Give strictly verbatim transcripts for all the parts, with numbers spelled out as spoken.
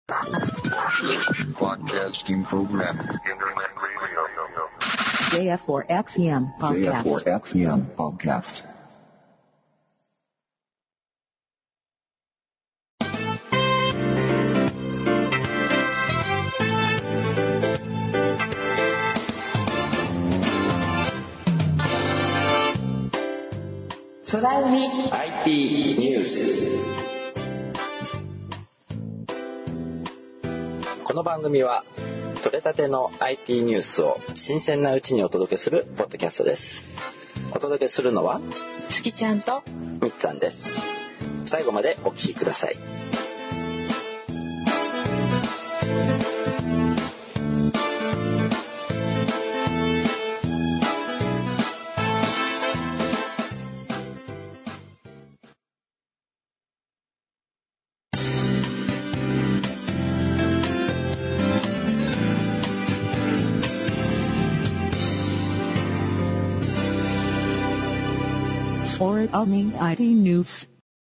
Broadcasting program. ジェイエフフォーエックスエムPodcast. ジェイエフフォーエックスエム Podcast. Soda Umi アイティー ニュース。この番組は取れたての アイティー ニュースを新鮮なうちにお届けするポッドキャストです。お届けするのはすきちゃんとみっつぁんです。最後までお聞きください。 Soda Umi アイティー ニュース。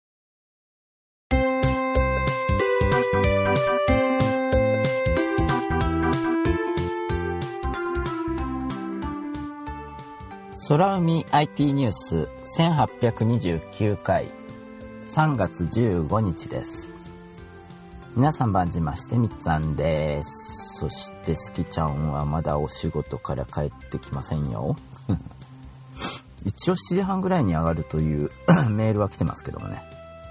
空海 アイティー ニュースせんはっぴゃくにじゅうきゅうかいさんがつじゅうごにちです。皆さん番じましてみっつぁんです。そしてすきちゃんはまだお仕事から帰ってきませんよ一応しちじはんぐらいに上がるというメールは来てますけどもね。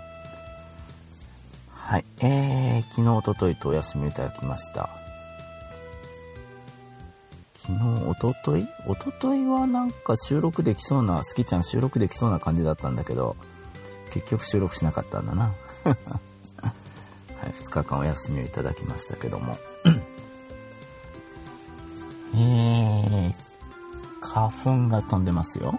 はい、えー、昨日おとといとお休みいただきました。昨日おとといおとといはなんか収録できそうな、すきちゃん収録できそうな感じだったんだけど結局収録しなかったんだなはい、ふつかかんお休みをいただきましたけどもえー花粉が飛んでますよ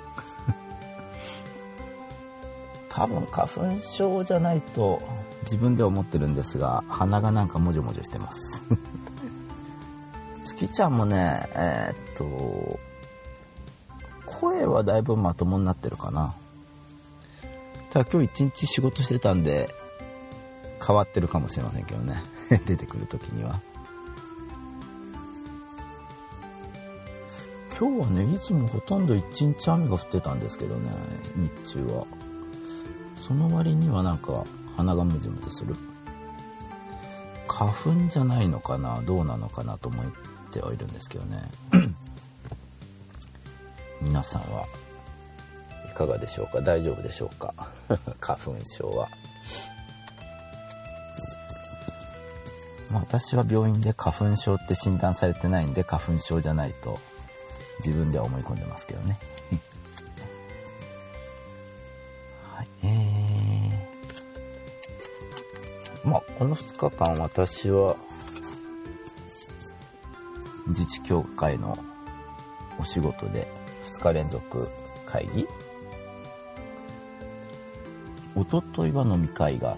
多分花粉症じゃないと自分で思ってるんですが、鼻がなんかもじょもじょしてますすきちゃんもね、えー、っと声はだいぶまともになってるかな。ただ今日一日仕事してたんで変わってるかもしれませんけどね出てくる時には。今日はね、いつもほとんど一日雨が降ってたんですけどね、日中は。その割にはなんか鼻がムズムズする。花粉じゃないのかな、どうなのかなと思ってはいるんですけどね皆さんはいかがでしょうか、大丈夫でしょうか花粉症は。まあ、私は病院で花粉症って診断されてないんで、花粉症じゃないと自分では思い込んでますけどねはい、えー、まあこのふつかかん私は自治協会のお仕事でふつか連続会議、おとといは飲み会があって、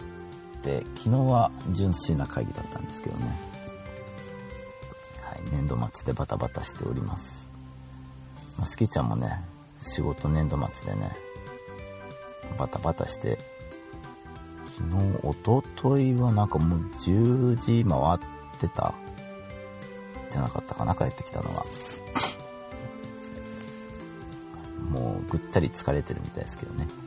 昨日は純粋な会議だったんですけどね。はい、年度末でバタバタしております。すきちゃんもね、仕事年度末でねバタバタして、昨日おとといはなんかもうじゅうじ回ってたじゃなかったかな、帰ってきたのがもうぐったり疲れてるみたいですけどね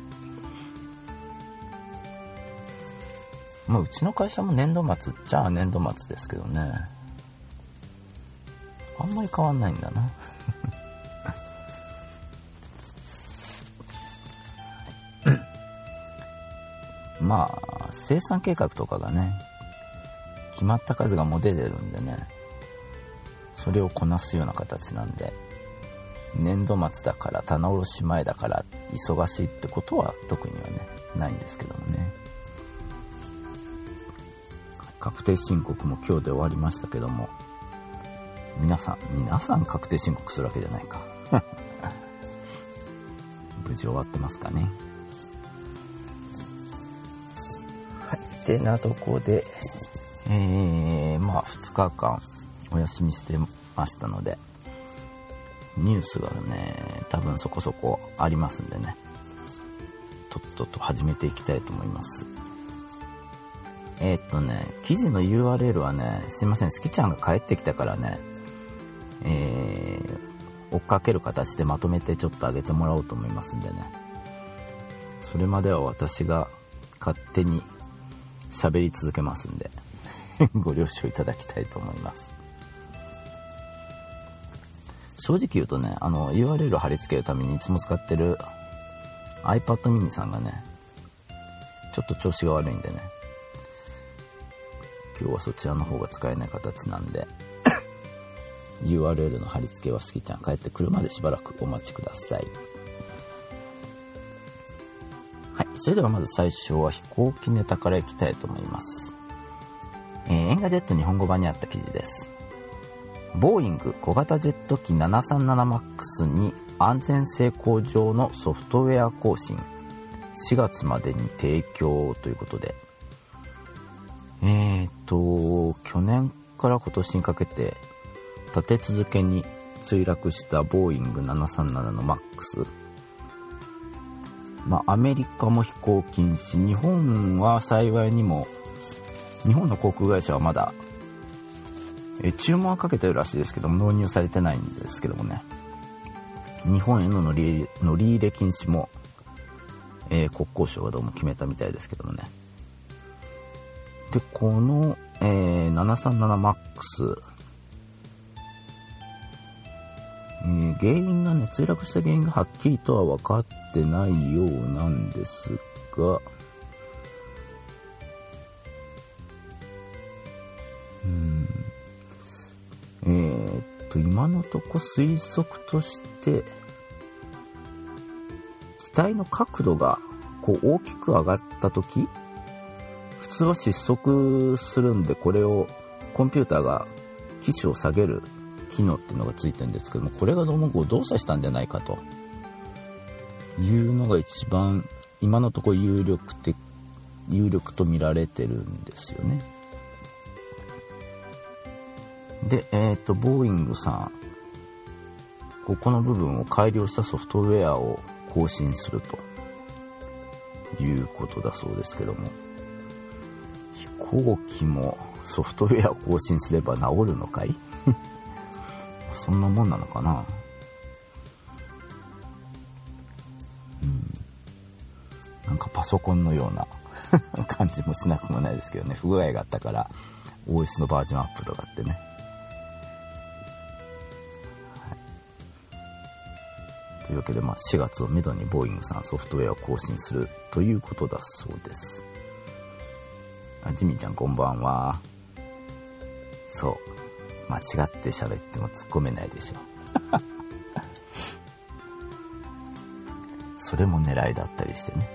まあうちの会社も年度末っちゃ年度末ですけどね、あんまり変わんないんだなまあ生産計画とかがね決まった数がもう出てるんでね、それをこなすような形なんで、年度末だから棚卸し前だから忙しいってことは特にはねないんですけどもね。確定申告も今日で終わりましたけども、皆さん皆さん確定申告するわけじゃないか無事終わってますかね。てなとこで、えー、まあふつかかんお休みしてましたので、ニュースがね多分そこそこありますんでね、とっとと始めていきたいと思います。 えー、っとね記事の ユーアールエル はね、すいません、すきちゃんが帰ってきたからね、えー、追っかける形でまとめてちょっと上げてもらおうと思いますんでね、それまでは私が勝手に喋り続けますんでご了承いただきたいと思います。正直言うとね、あの ユーアールエル を貼り付けるためにいつも使ってる iPad mini さんがねちょっと調子が悪いんでね、今日はそちらの方が使えない形なんでユーアールエル の貼り付けはすきちゃん帰ってくるまでしばらくお待ちください。はい、それではまず最初は飛行機ネタからいきたいと思います。えー、エンガジェット日本語版にあった記事です。ボーイング小型ジェット機 ななさんななマックス に安全性向上のソフトウェア更新、しがつまでに提供ということで、えーと去年から今年にかけて立て続けに墜落したボーイングななさんななのマックス、まあアメリカも飛行禁止、日本は幸いにも日本の航空会社はまだえ注文はかけてるらしいですけども納入されてないんですけどもね、日本への乗り乗り入れ禁止も、えー、国交省がどうも決めたみたいですけどもね。でこの、えー、ななさんななマックス、えー、原因がね墜落した原因がはっきりとは分かってないようなんですが、うんえー、っと今のとこ推測として機体の角度がこう大きく上がった時、普通は失速するんでこれをコンピューターが機種を下げる機能っていうのがついてるんですけども、これがどうもこう動作したんじゃないかというのが一番今のところ有力的有力と見られてるんですよね。で、えっと、ボーイングさん、ここの部分を改良したソフトウェアを更新するということだそうですけども、飛行機もソフトウェアを更新すれば治るのかいそんなもんなのかな。うん。なんかパソコンのような感じもしなくもないですけどね、不具合があったから オーエス のバージョンアップとかってね。というわけで、まあ、しがつをめどにボーイングさんソフトウェアを更新するということだそうです。あ、ジミーちゃんこんばんは。そう間違って喋っても突っ込めないでしょそれも狙いだったりしてね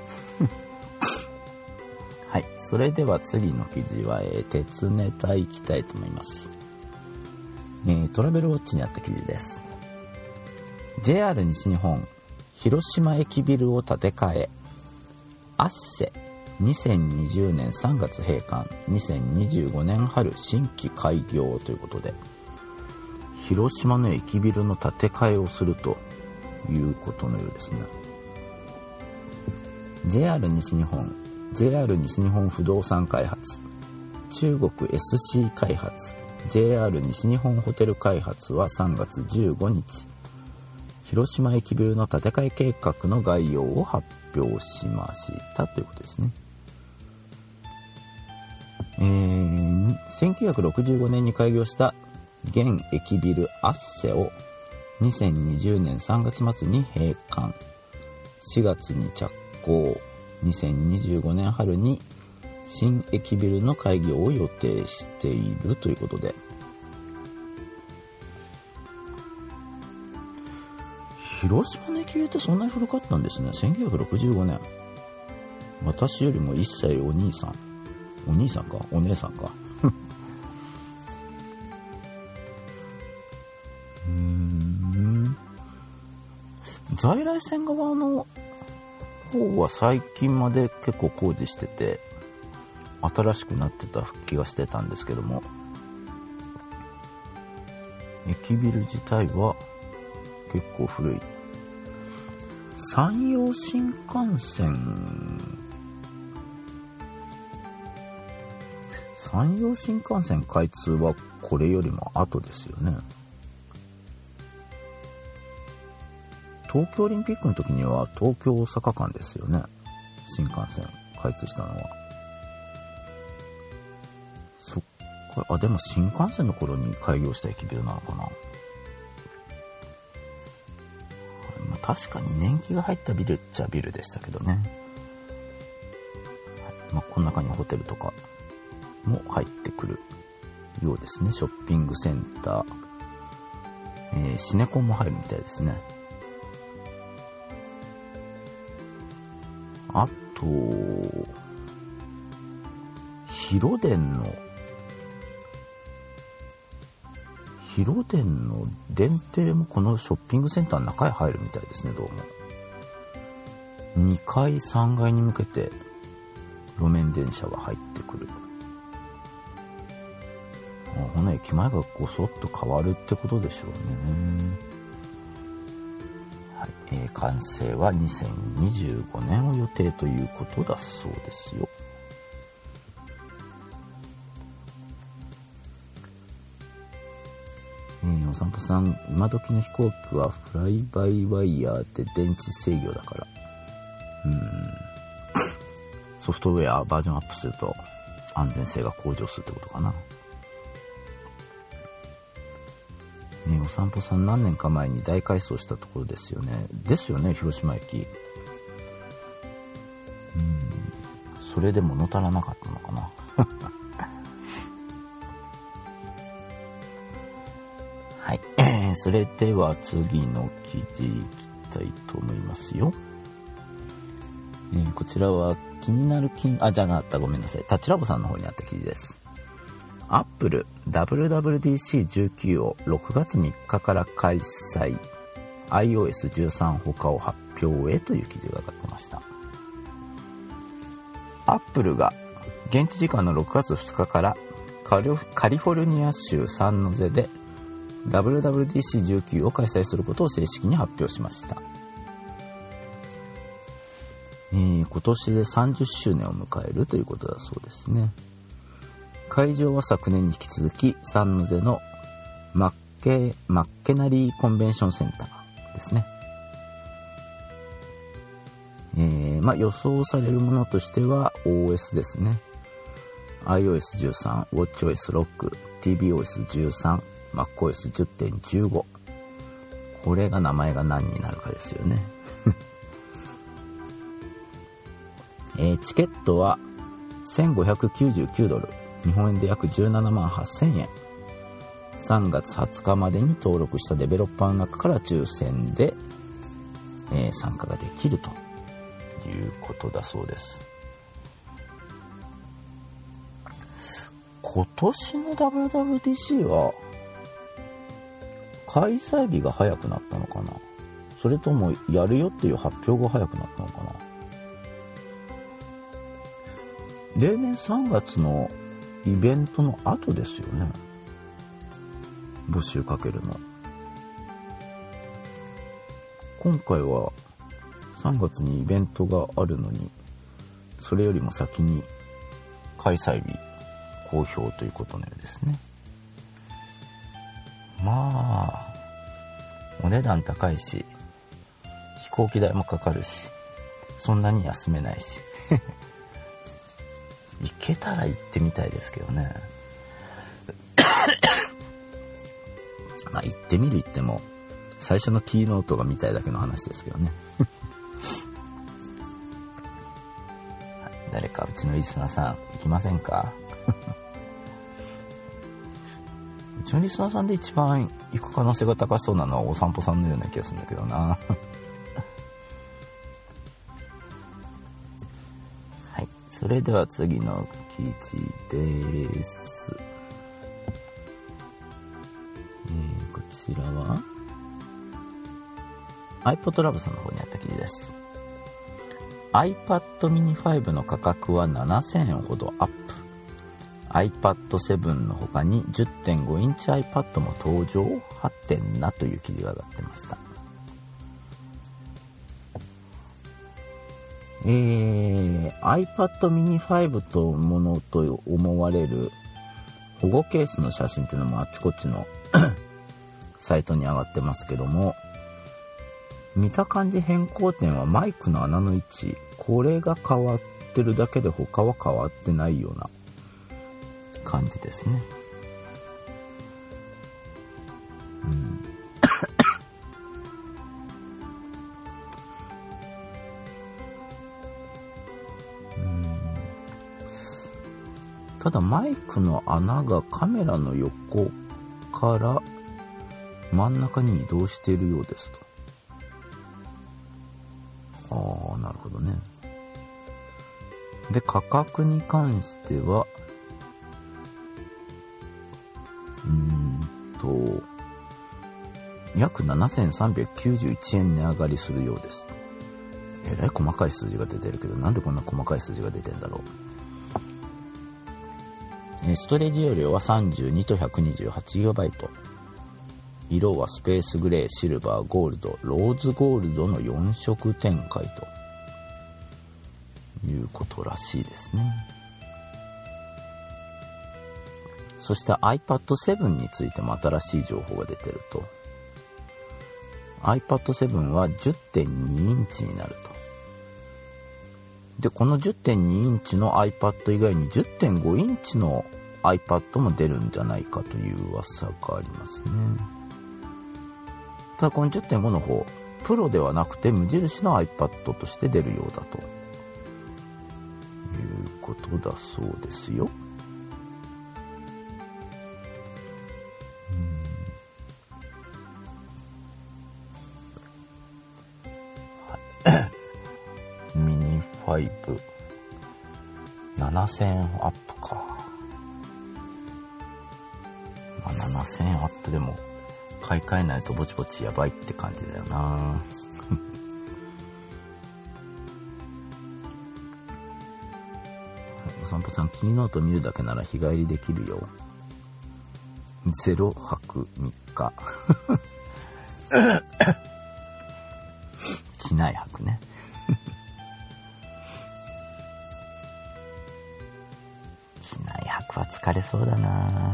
はい、それでは次の記事は、えー、鉄ネタいきたいと思います、えー、トラベルウォッチにあった記事です。ジェイアール 西日本広島駅ビルを建て替え、アッセにせんにじゅうねんさんがつ閉館、にせんにじゅうごねん春新規開業ということで、広島の駅ビルの建て替えをするということのようですね。 ジェイアール 西日本 ジェイアール 西日本不動産開発、中国 エスシー 開発、 ジェイアール 西日本ホテル開発はさんがつじゅうごにち広島駅ビルの建て替え計画の概要を発表しましたということですね。えー、せんきゅうひゃくろくじゅうごねんに開業した現駅ビルアッセをにせんにじゅうねんさんがつまつに閉館、しがつに着工、にせんにじゅうごねん春に新駅ビルの開業を予定しているということで、広島の駅ビルってそんなに古かったんですね。せんきゅうひゃくろくじゅうごねん。私よりもいっさいお兄さん。お兄さんかお姉さんか。うーん。在来線側の方は最近まで結構工事してて、新しくなってた気がしてたんですけども、駅ビル自体は結構古い。山陽新幹線山陽新幹線開通はこれよりも後ですよね。東京オリンピックの時には東京大阪間ですよね、新幹線開通したのは。そっか、あ、でも新幹線の頃に開業した駅ビルなのかな。まあ、確かに年季が入ったビルっちゃビルでしたけどね。はい、まあ、この中にホテルとかも入ってくるようですね。ショッピングセンター、えー、シネコンも入るみたいですね。あと広電の広電の電停もこのショッピングセンターの中へ入るみたいですね。どうもにかいさんがいに向けて路面電車が入ってくる。この駅前がごそっと変わるってことでしょうね。はい、えー、完成はにせんにじゅうごねんを予定ということだそうですよ。えー、お散歩さん、今時の飛行機はフライバイワイヤーで電池制御だから、うーんソフトウェアバージョンアップすると安全性が向上するってことかな。ね、お散歩さん、何年か前に大改装したところですよね。ですよね、広島駅。うん、それで物足らなかったのかな。はい、えー、それでは次の記事いきたいと思いますよ。えー、こちらは気になる金あじゃなかったごめんなさいタッチラボさんの方にあった記事です。アップル ダブリューダブリューディーシーじゅうきゅう をろくがつみっかから開催、 アイオーエスじゅうさん 他を発表へという記事が上がってました。アップルが現地時間のろくがつふつかからカリフォルニア州サンノゼで ダブリューダブリューディーシーじゅうきゅう を開催することを正式に発表しました。えー、今年でさんじゅっしゅうねんを迎えるということだそうですね。会場は昨年に引き続きサンノゼのマッケ、マッケナリーコンベンションセンターですね。えーまあ、予想されるものとしては オーエス ですね。 アイオーエスじゅうさん、ウォッチオーエスろく、ティービーオーエスじゅうさん、MacOSじゅってんじゅうご、これが名前が何になるかですよね。えー、チケットはせんごひゃくきゅうじゅうきゅうドル、日本円で約じゅうななまんはっせんえん。さんがつはつかまでに登録したデベロッパーの中から抽選で、えー、参加ができるということだそうです。今年の ダブリューダブリューディーシー は開催日が早くなったのかな、それともやるよっていう発表が早くなったのかな。例年さんがつのイベントの後ですよね、募集かけるの。今回はさんがつにイベントがあるのに、それよりも先に開催日公表ということのようですね。まあお値段高いし飛行機代もかかるし、そんなに休めないし行けたら行ってみたいですけどね。まあ行ってみる行っても最初のキーノートが見たいだけの話ですけどね。誰かうちのリスナーさん行きませんか？うちのリスナーさんで一番行く可能性が高そうなのはお散歩さんのような気がするんだけどな。はい、それでは次の記事です。えー、こちらは iPod Lab さんの方にあった記事です。iPad mini ファイブの価格はななせんえんほどアップ。 アイパッドセブン の他に じゅってんごインチ iPad も登場はてなという記事が上がってました。えー、iPad mini ファイブとものと思われる保護ケースの写真っていうのもあっちこっちのサイトに上がってますけども、見た感じ変更点はマイクの穴の位置、これが変わってるだけで他は変わってないような感じですね。うんただマイクの穴がカメラの横から真ん中に移動しているようですと。ああ、なるほどね。で、価格に関してはうーんと約ななせんさんびゃくきゅうじゅういちえん値上がりするようです。えらい細かい数字が出てるけど、なんでこんな細かい数字が出てんだろう。ストレージ容量はさんじゅうにと ひゃくにじゅうはちギガバイト、色はスペースグレー、シルバー、ゴールド、ローズゴールドのよん色展開ということらしいですね。そして アイパッドセブン についても新しい情報が出てると。 アイパッドセブン は じゅってんにインチになると。で、この じゅってんにインチの iPad 以外に じゅってんごインチの iPad も出るんじゃないかという噂がありますね。ただこの じゅってんご の方、プロではなくて無印の iPad として出るようだということだそうですよ。ミニファイブななせんえんアップか、まあ、ななせんえんアップでも買い替えないとぼちぼちやばいって感じだよなお散歩さん、キーノート見るだけなら日帰りできるよ。ゼロはくみっか機内泊ね機内泊は疲れそうだな。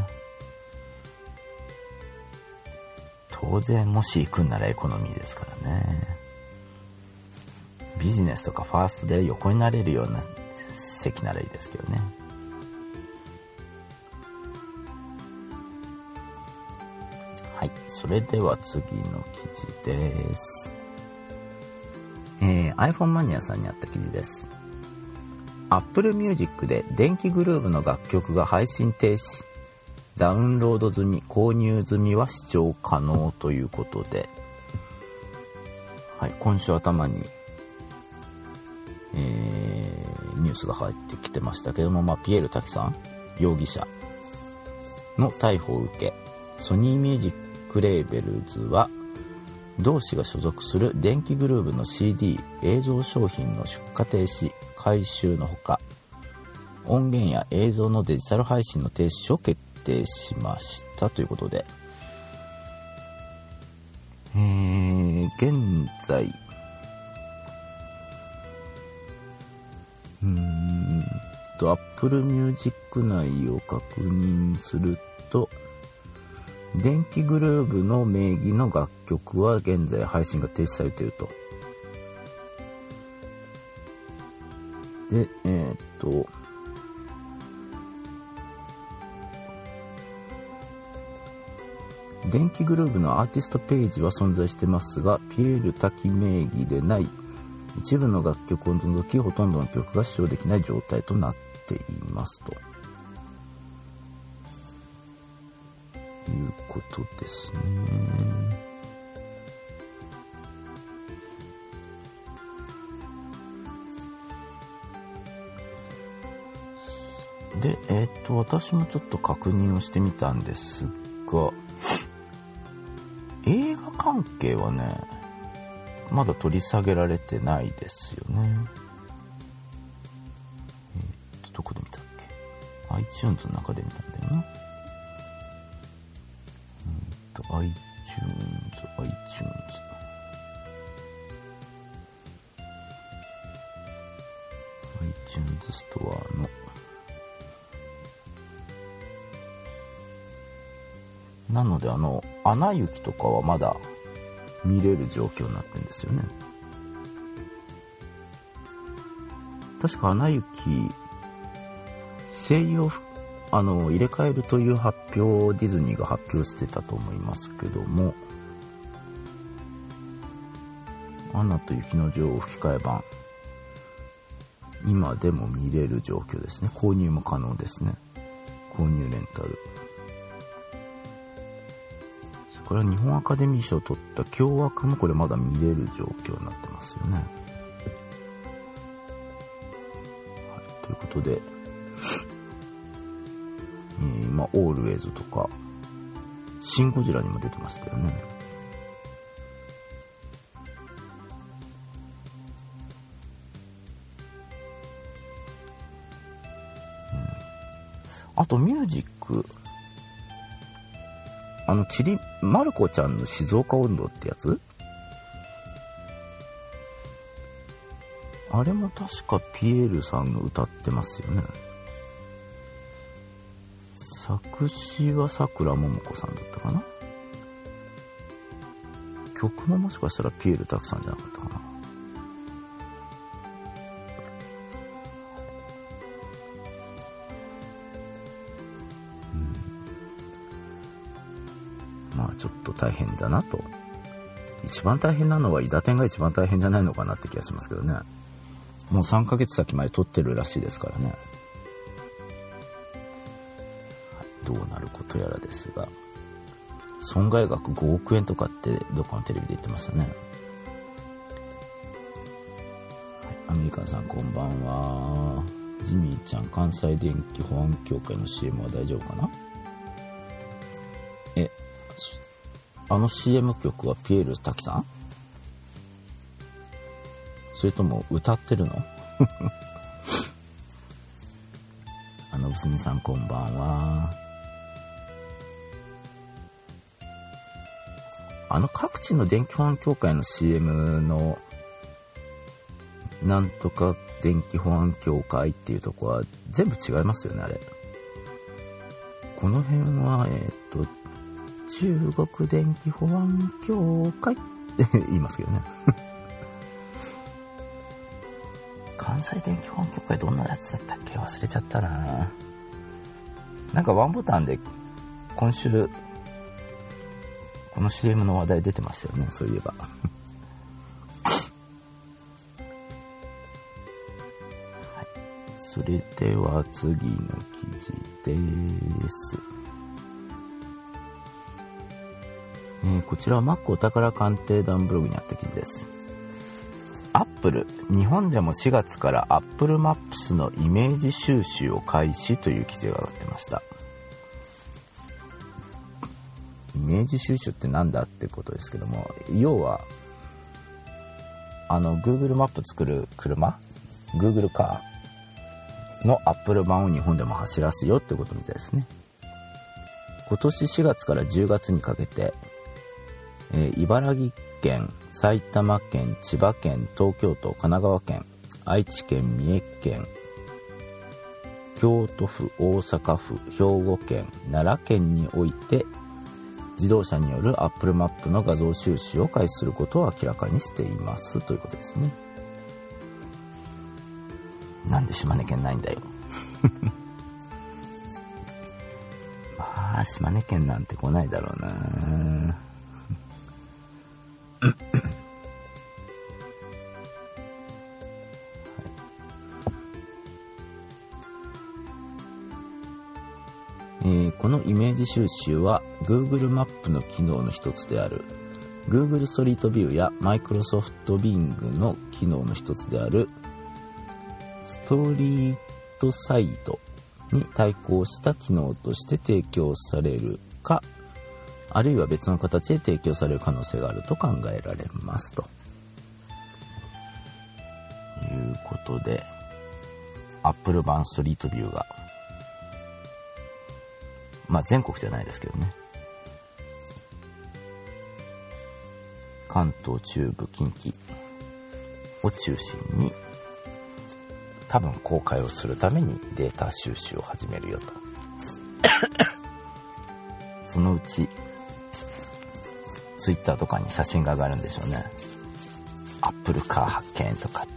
当然もし行くんならエコノミーですからね。ビジネスとかファーストで横になれるような席ならいいですけどね。はい、それでは次の記事です。えー、iPhone マニアさんにあった記事です。Apple Music で電気グルーヴの楽曲が配信停止、ダウンロード済み、購入済みは視聴可能ということで、はい、今週頭に、えー、ニュースが入ってきてましたけども、まあ、ピエール滝さん容疑者の逮捕を受け、ソニーミュージックレーベルズは同氏が所属する電気グルーヴの シーディー 映像商品の出荷停止回収のほか、音源や映像のデジタル配信の停止を決定しましたということで、えー、現在うーんと Apple Music 内を確認すると、電気グルーヴの名義の楽曲は現在配信が停止されていると。で、えー、っと電気グルーヴのアーティストページは存在してますが、ピエール滝名義でない一部の楽曲を除きほとんどの曲が視聴できない状態となっていますということですね。で、えっと私もちょっと確認をしてみたんですが、映画関係はねまだ取り下げられてないですよね。えっとどこで見たっけ、 iTunes の中で見たんだよな。iTunes、iTunes。iTunes ストアのなのであのアナ雪とかはまだ見れる状況になってるんですよね。確かアナ雪声優あの入れ替えるという発表をディズニーが発表してたと思いますけども、アナと雪の女王吹き替え版今でも見れる状況ですね。購入も可能ですね。購入レンタル。それから日本アカデミー賞を取った凶悪もこれまだ見れる状況になってますよね。はい、ということで、えー、まあオールウェイズとかシン・ゴジラにも出てましたよね。あとミュージック、あのちりまる子ちゃんの静岡音頭ってやつ、あれも確かピエールさんが歌ってますよね。作詞はさくらももこさんだったかな。曲ももしかしたらピエールたくさんじゃなかったかな。まあちょっと大変だなと。一番大変なのは伊達天が一番大変じゃないのかなって気がしますけどね。もうさんかげつ先まで撮ってるらしいですからね。どうなることやらですが、損害額ごおくえんとかってどっかのテレビで言ってましたね。はい、アメリカンさんこんばんは。ジミーちゃん、関西電気保安協会の シーエム は大丈夫かな。えあの シーエム 曲はピエール滝さん？それとも歌ってるの？あのぶすみさんこんばんは。あの各地の電気保安協会の シーエム のなんとか電気保安協会っていうとこは全部違いますよね、あれ。この辺はえっと中国電気保安協会って言いますけどね。関西電気保安協会どんなやつだったっけ、忘れちゃったな。なんかワンボタンで今週この シーエム の話題出てますよね、そういえば。はい、それでは次の記事です。えー、こちらは Mac お宝鑑定団ブログにあった記事です。アップル、日本でもしがつから Apple Maps のイメージ収集を開始という記事が上がってました。イメージ収集ってなんだってことですけども、要はあの Google マップ作る車 Google カーの Apple 版を日本でも走らすよってことみたいですね。今年しがつからじゅうがつにかけて、えー、茨城県、埼玉県、千葉県、東京都、神奈川県、愛知県、三重県、京都府、大阪府、兵庫県、奈良県において自動車による Apple マップの画像収集を開始することを明らかにしていますということですね。なんで島根県ないんだよ。まあ島根県なんて来ないだろうな。えー、このイメージ収集は Google マップの機能の一つである Google ストリートビューや Microsoft Bing の機能の一つであるストリートサイトに対抗した機能として提供されるか、あるいは別の形で提供される可能性があると考えられますということで、 Apple 版ストリートビューがまあ全国じゃないですけどね、関東、中部、近畿を中心に多分公開をするためにデータ収集を始めるよとそのうちツイッターとかに写真が上がるんでしょうね。アップルカー発見とかって、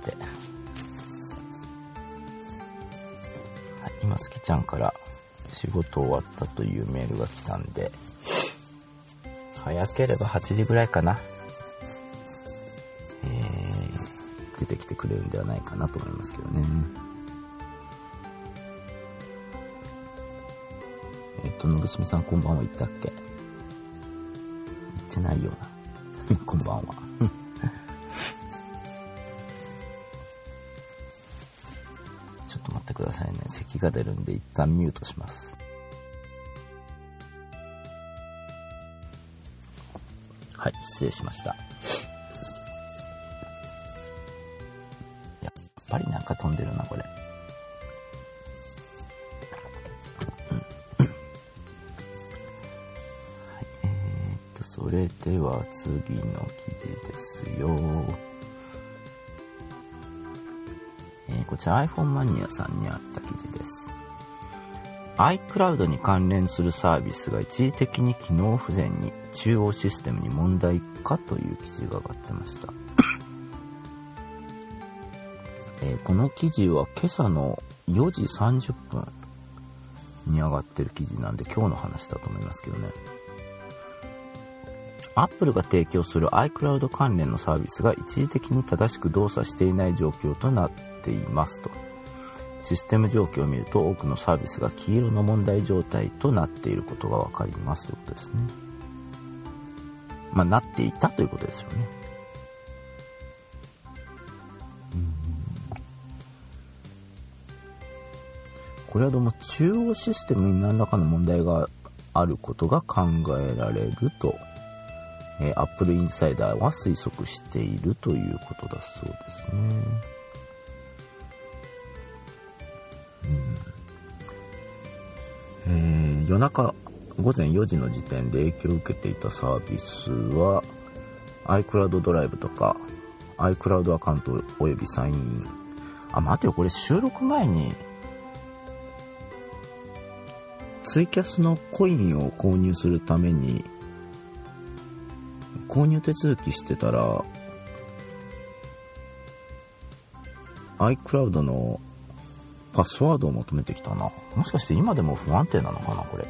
はい、今すきちゃんから仕事終わったというメールが来たんで、早ければはちじぐらいかな、えー、出てきてくれるんではないかなと思いますけどね。えっとのぶすみさん、こんばんは。言ったっけ？言ってないようなこんばんはちょっと待ってくださいね。咳が出るんで一旦ミュートします。はい、失礼しました。やっぱりなんか飛んでるなこれ。それでは次の記事ですよ。えー、こちら iPhone マニアさんにあった記事です。 iCloud に関連するサービスが一時的に機能不全に、中央システムに問題かという記事が上がってましたえー、この記事は今朝のよじさんじゅっぷんに上がってる記事なんで、今日の話だと思いますけどね。Apple が提供する iCloud 関連のサービスが一時的に正しく動作していない状況となっていますと。システム状況を見ると多くのサービスが黄色の問題状態となっていることがわかりますということですね。まあなっていたということですよね。うんこれはどうも中央システムに何らかの問題があることが考えられると、えー、Apple インサイダーは推測しているということだそうですね。うんえー、夜中ごぜんよじの時点で影響を受けていたサービスは iCloud ドライブとか iCloud アカウントおよびサインイン。あ、待てよ、これ収録前にツイキャスのコインを購入するために購入手続きしてたら iCloud のパスワードを求めてきたな。もしかして今でも不安定なのかなこれ、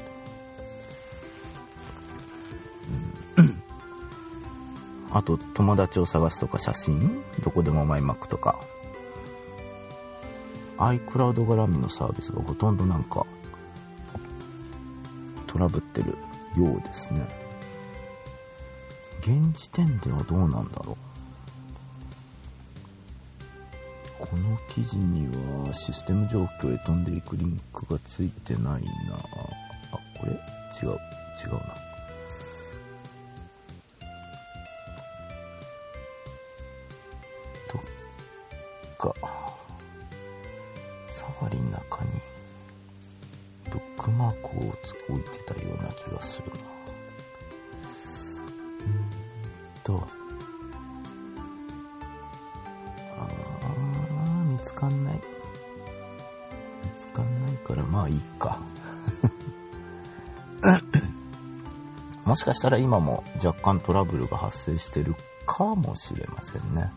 うん、あと友達を探すとか写真どこでもマイマックとか iCloud 絡みのサービスがほとんどなんかトラブってるようですね。現時点ではどうなんだろう。この記事にはシステム状況へ飛んでいくリンクがついてないな。あ、これ違う違うな。どっかサファリの中にブックマークを置いてたような気がするな。うんとあー見つかんない見つかんないからまあいいかもしかしたら今も若干トラブルが発生してるかもしれませんね。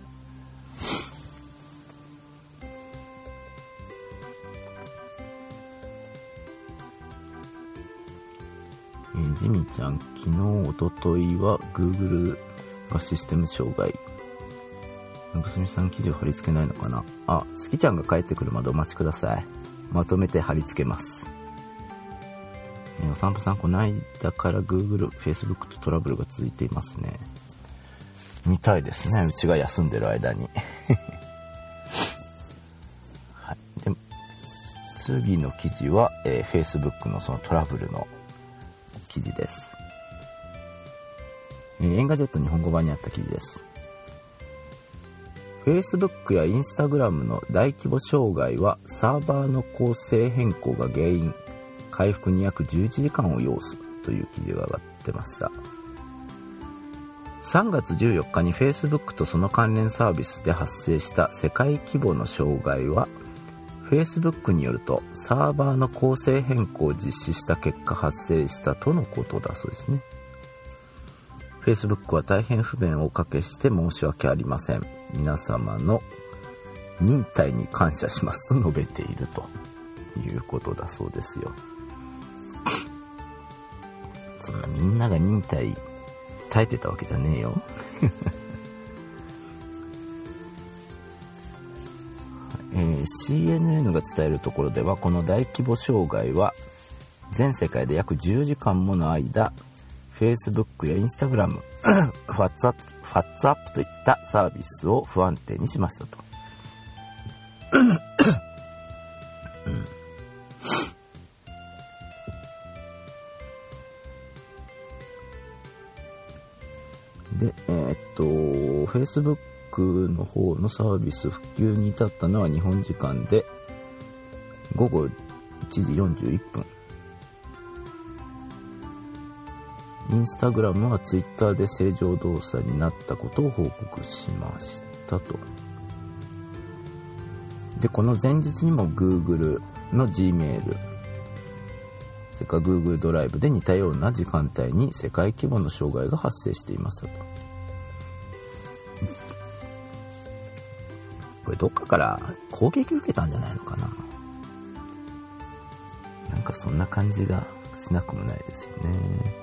えー、ジミちゃん、昨日おとといは Google がシステム障害。のぶすみさん記事を貼り付けないのかな。あ、すきちゃんが帰ってくるまでお待ちください。まとめて貼り付けます。えー、お散歩さん、この間から Google、Facebook とトラブルが続いていますね。みたいですね。うちが休んでる間に。はい。で、次の記事は、えー、Facebook のそのトラブルの記事です。えー、エンガジェット日本語版にあった記事です。Facebook や Instagram の大規模障害はサーバーの構成変更が原因、回復に約じゅういちじかんを要すという記事が上がってました。さんがつじゅうよっかに Facebook とその関連サービスで発生した世界規模の障害は Facebook によるとサーバーの構成変更を実施した結果発生したとのことだそうですね。 Facebook は大変不便をおかけして申し訳ありません。皆様の忍耐に感謝しますと述べているということだそうですよ。そんなみんなが忍耐耐えてたわけじゃねえよえー、シーエヌエヌ が伝えるところでは、この大規模障害は全世界で約じゅうじかんもの間 Facebook や Instagram、WhatsApp といったサービスを不安定にしましたと、うん、でえー、っと Facebookの方のサービス復旧に至ったのは日本時間でごごいちじよんじゅういっぷん、インスタグラムはツイッターで正常動作になったことを報告しましたと。でこの前日にも Google の Gmail、 それから Google ドライブで似たような時間帯に世界規模の障害が発生していましたと。これどっかから攻撃受けたんじゃないのかな。なんかそんな感じがしなくもないですよね。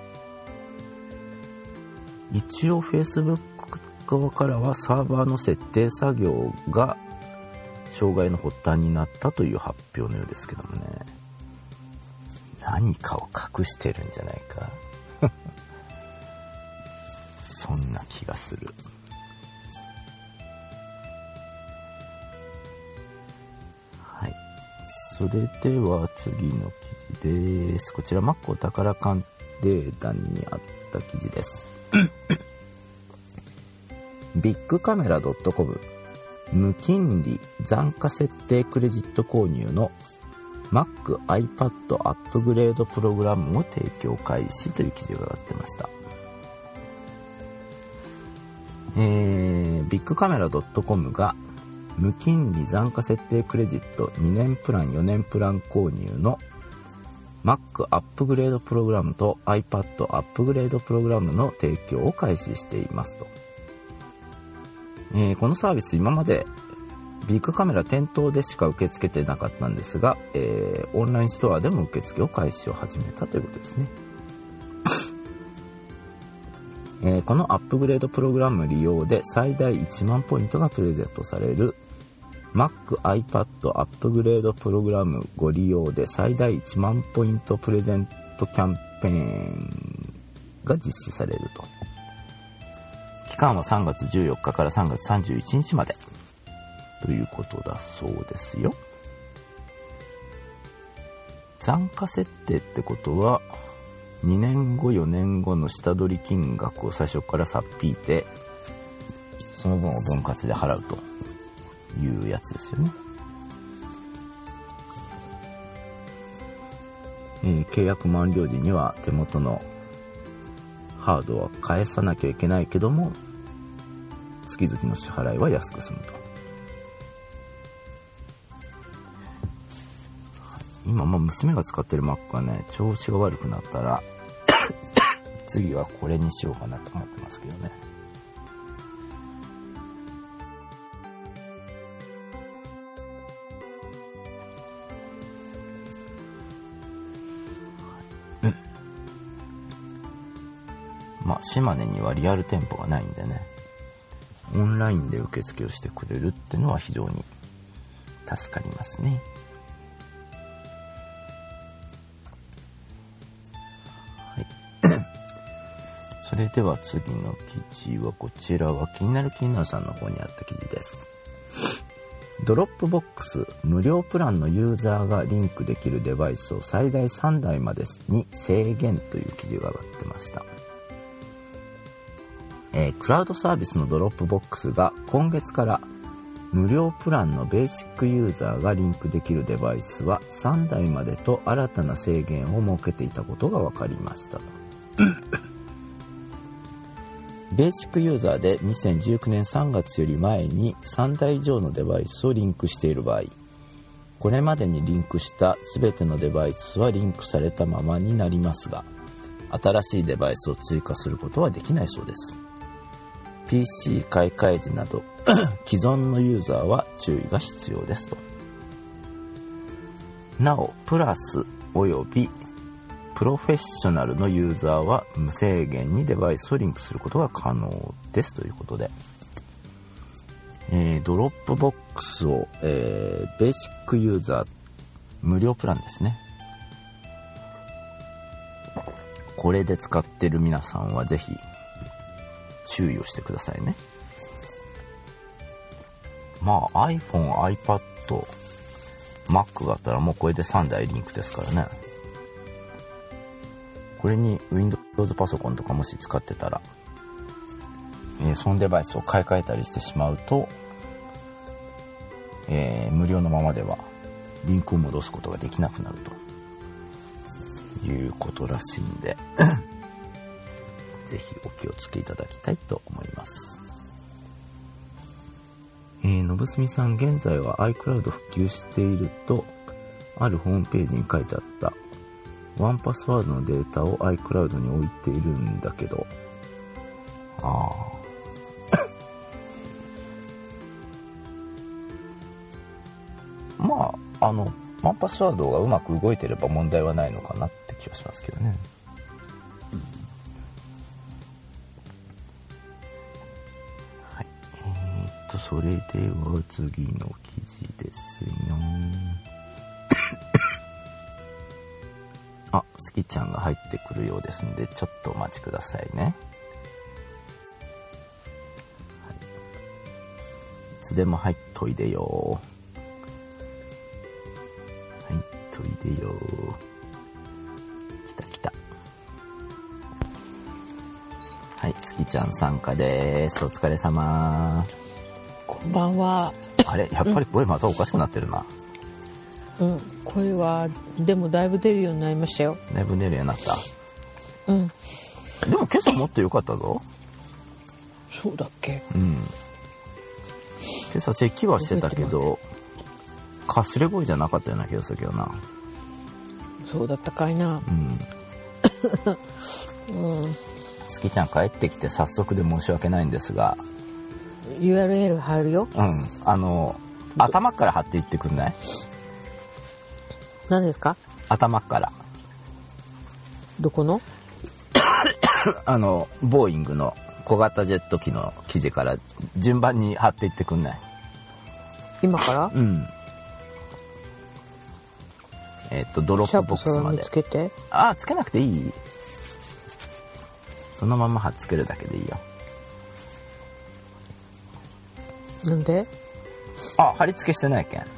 一応 Facebook 側からはサーバーの設定作業が障害の発端になったという発表のようですけどもね、何かを隠してるんじゃないかそんな気がする。はい、それでは次の記事です。こちら Mac お宝鑑定団にあった記事ですビッグカメラ .com 無金利残価設定クレジット購入の Mac、iPad アップグレードプログラムを提供開始という記事が上がってました。えー、ビッグカメラ .com が無金利残価設定クレジットにねんプランよねんプラン購入の Mac アップグレードプログラムと iPad アップグレードプログラムの提供を開始していますと。えー、このサービス今までビッグカメラ店頭でしか受け付けてなかったんですが、えー、オンラインストアでも受付を開始を始めたということですね。えー、このアップグレードプログラム利用で最大いちまんポイントがプレゼントされる Mac、iPad アップグレードプログラムご利用で最大いちまんポイントプレゼントキャンペーンが実施されると。期間はさんがつじゅうよっかからさんがつさんじゅういちにちまでということだそうですよ。残価設定ってことはにねんごよねんごの下取り金額を最初からさっぴいてその分を分割で払うというやつですよね。えー、契約満了時には手元のハードは返さなきゃいけないけども月々の支払いは安く済むと。今まあ娘が使ってる Mac はね調子が悪くなったら次はこれにしようかなと思ってますけどね。まあ島根にはリアル店舗がないんでねオンラインで受付をしてくれるっていうのは非常に助かりますね。はいそれでは次の記事はこちらは気になる気になるさんの方にあった記事です。ドロップボックス無料プランのユーザーがリンクできるデバイスを最大さんだいまでに制限という記事が上がってました。えー、クラウドサービスのドロップボックスが今月から無料プランのベーシックユーザーがリンクできるデバイスはさんだいまでと新たな制限を設けていたことが分かりましたとベーシックユーザーでにせんじゅうきゅうねんさんがつより前にさんだい以上のデバイスをリンクしている場合これまでにリンクした全てのデバイスはリンクされたままになりますが、新しいデバイスを追加することはできないそうです。ピーシー 買い替え時など既存のユーザーは注意が必要ですと。なお、プラスおよびプロフェッショナルのユーザーは無制限にデバイスをリンクすることが可能ですということで、えー、ドロップボックスを、えー、ベーシックユーザー無料プランですね。これで使ってる皆さんはぜひ注意をしてくださいね。まあ iPhone、iPad、Mac があったらもうこれでさんだいリンクですからね。これに Windows パソコンとかもし使ってたら、えー、そのデバイスを買い替えたりしてしまうと、えー、無料のままではリンクを戻すことができなくなるということらしいんでぜひお気をつけいただきたいと思います。えー、のぶすみさん、現在は iCloud 普及しているとあるホームページに書いてあった。ワンパスワードのデータを iCloud に置いているんだけど、ああまああのワンパスワードがうまく動いてれば問題はないのかなって気がしますけどね。はい、えー、っとそれでは次の記事ですよ。あ、スキちゃんが入ってくるようですのでちょっとお待ちくださいね。はい、いつでも入っといでよ。入っといでよ。来た来た。はい、スキちゃん参加です。お疲れ様。 こんばんは。 あれ、やっぱり声またおかしくなってるな。 うん、声はでもだいぶ出るようになりましたよ。 だいぶ出るようになった。 うん。 でも今朝もっと良かったぞ。 そうだっけ。 うん。今朝咳はしてたけど、かすれ声じゃなかったような気がするけどな。 そうだったかいな。 うん。 うん。 スキちゃん帰ってきて早速で申し訳ないんですが、 ユーアールエル 貼るよ。 うん。あの頭から貼っていってくんない？ 何ですか？ 頭から。 どこの？ あのボーイングの小型ジェット機の記事から順番に貼っていってくんない？ 今から？ うん。えっとドロップボックスまで。 シャープそれにつけて。 あ、つけなくていい。そのまま貼っつけるだけでいいよ。 なんで？ あ、貼り付けしてないけん。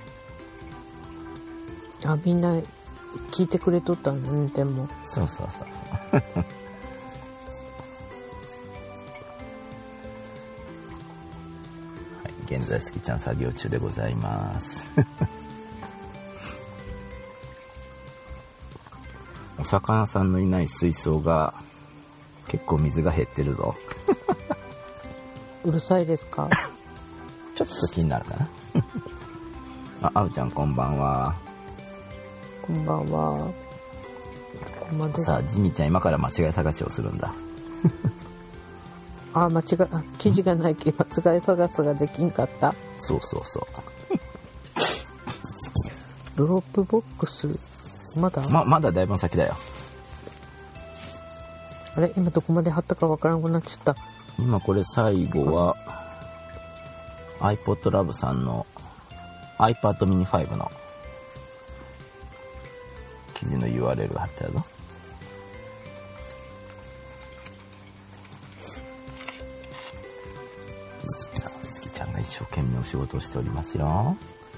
あ、みんな聞いてくれとったんだね。でもそうそうそうそうはい、現在スキちゃん作業中でございますお魚さんのいない水槽が結構水が減ってるぞうるさいですか？ ちょっと気になるかなあ、あうちゃんこんばんは。 こんばんは。こんばんは。 さあジミちゃん今から間違い探しをするんだあ、間違い、あ、記事がないけど間違い探すができんかった。 そうそうそうドロップボックスまだ、 ままだだいぶ先だよ。 あれ今どこまで貼ったかわからなくなっちゃった。 今これ最後は iPod Lab さんの iPad mini ファイブの記事の ユーアールエル が貼ってあるぞ。つきちゃんが一生懸命お仕事をしておりますよ。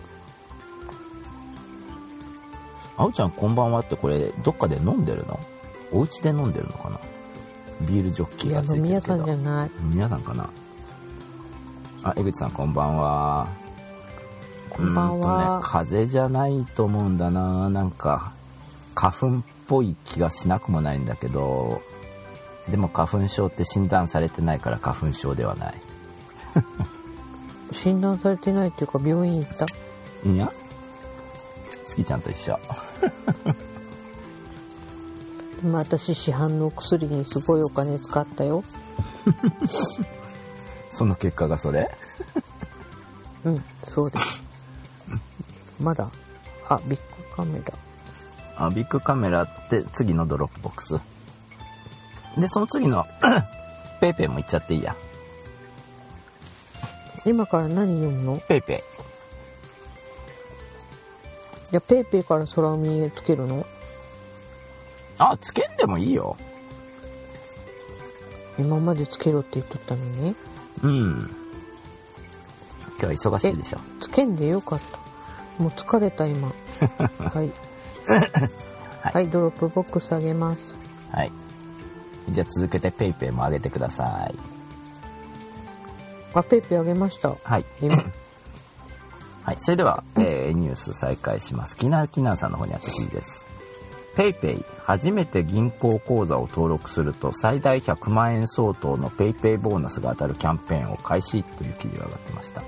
あおちゃんこんばんはって、これどっかで飲んでるの？お家で飲んでるのかな？ビールジョッキーがついてるけど。 いや、飲み屋さんじゃない。 飲み屋さんかな。あ、江口さんこんばんは。 こんばんは。 うんとね、風邪じゃないと思うんだな。なんか花粉っぽい気がしなくもないんだけど、でも花粉症って診断されてないから花粉症ではない診断されてないっていうか病院行った？ いや、 月ちゃんと一緒。 でも私市販の薬にすごいお金使ったよ。 その結果がそれ？ うんそうです。まだあビッグカメラ。 あビッグカメラって次のドロップボックスで、その次のペイペイもいっちゃっていいや。 今から何読むの？ ペイペイ。 じゃあペイペイから空海つけるの？ あつけんでもいいよ。 今までつけろって言っとったのに。 うん今日は忙しいでしょ。 つけんでよかった。もう疲れた今。はい、はい、はい、ドロップボックスあげます。 はい。じゃあ続けてペイペイもあげてください。 あペイペイあげました。 はい。 今はい。それでは、えー、ニュース再開します。キナキナさんの方にあった記事です。ペイペイ初めて銀行口座を登録すると最大ひゃくまんえん相当のペイペイボーナスが当たるキャンペーンを開始という記事が上がってました。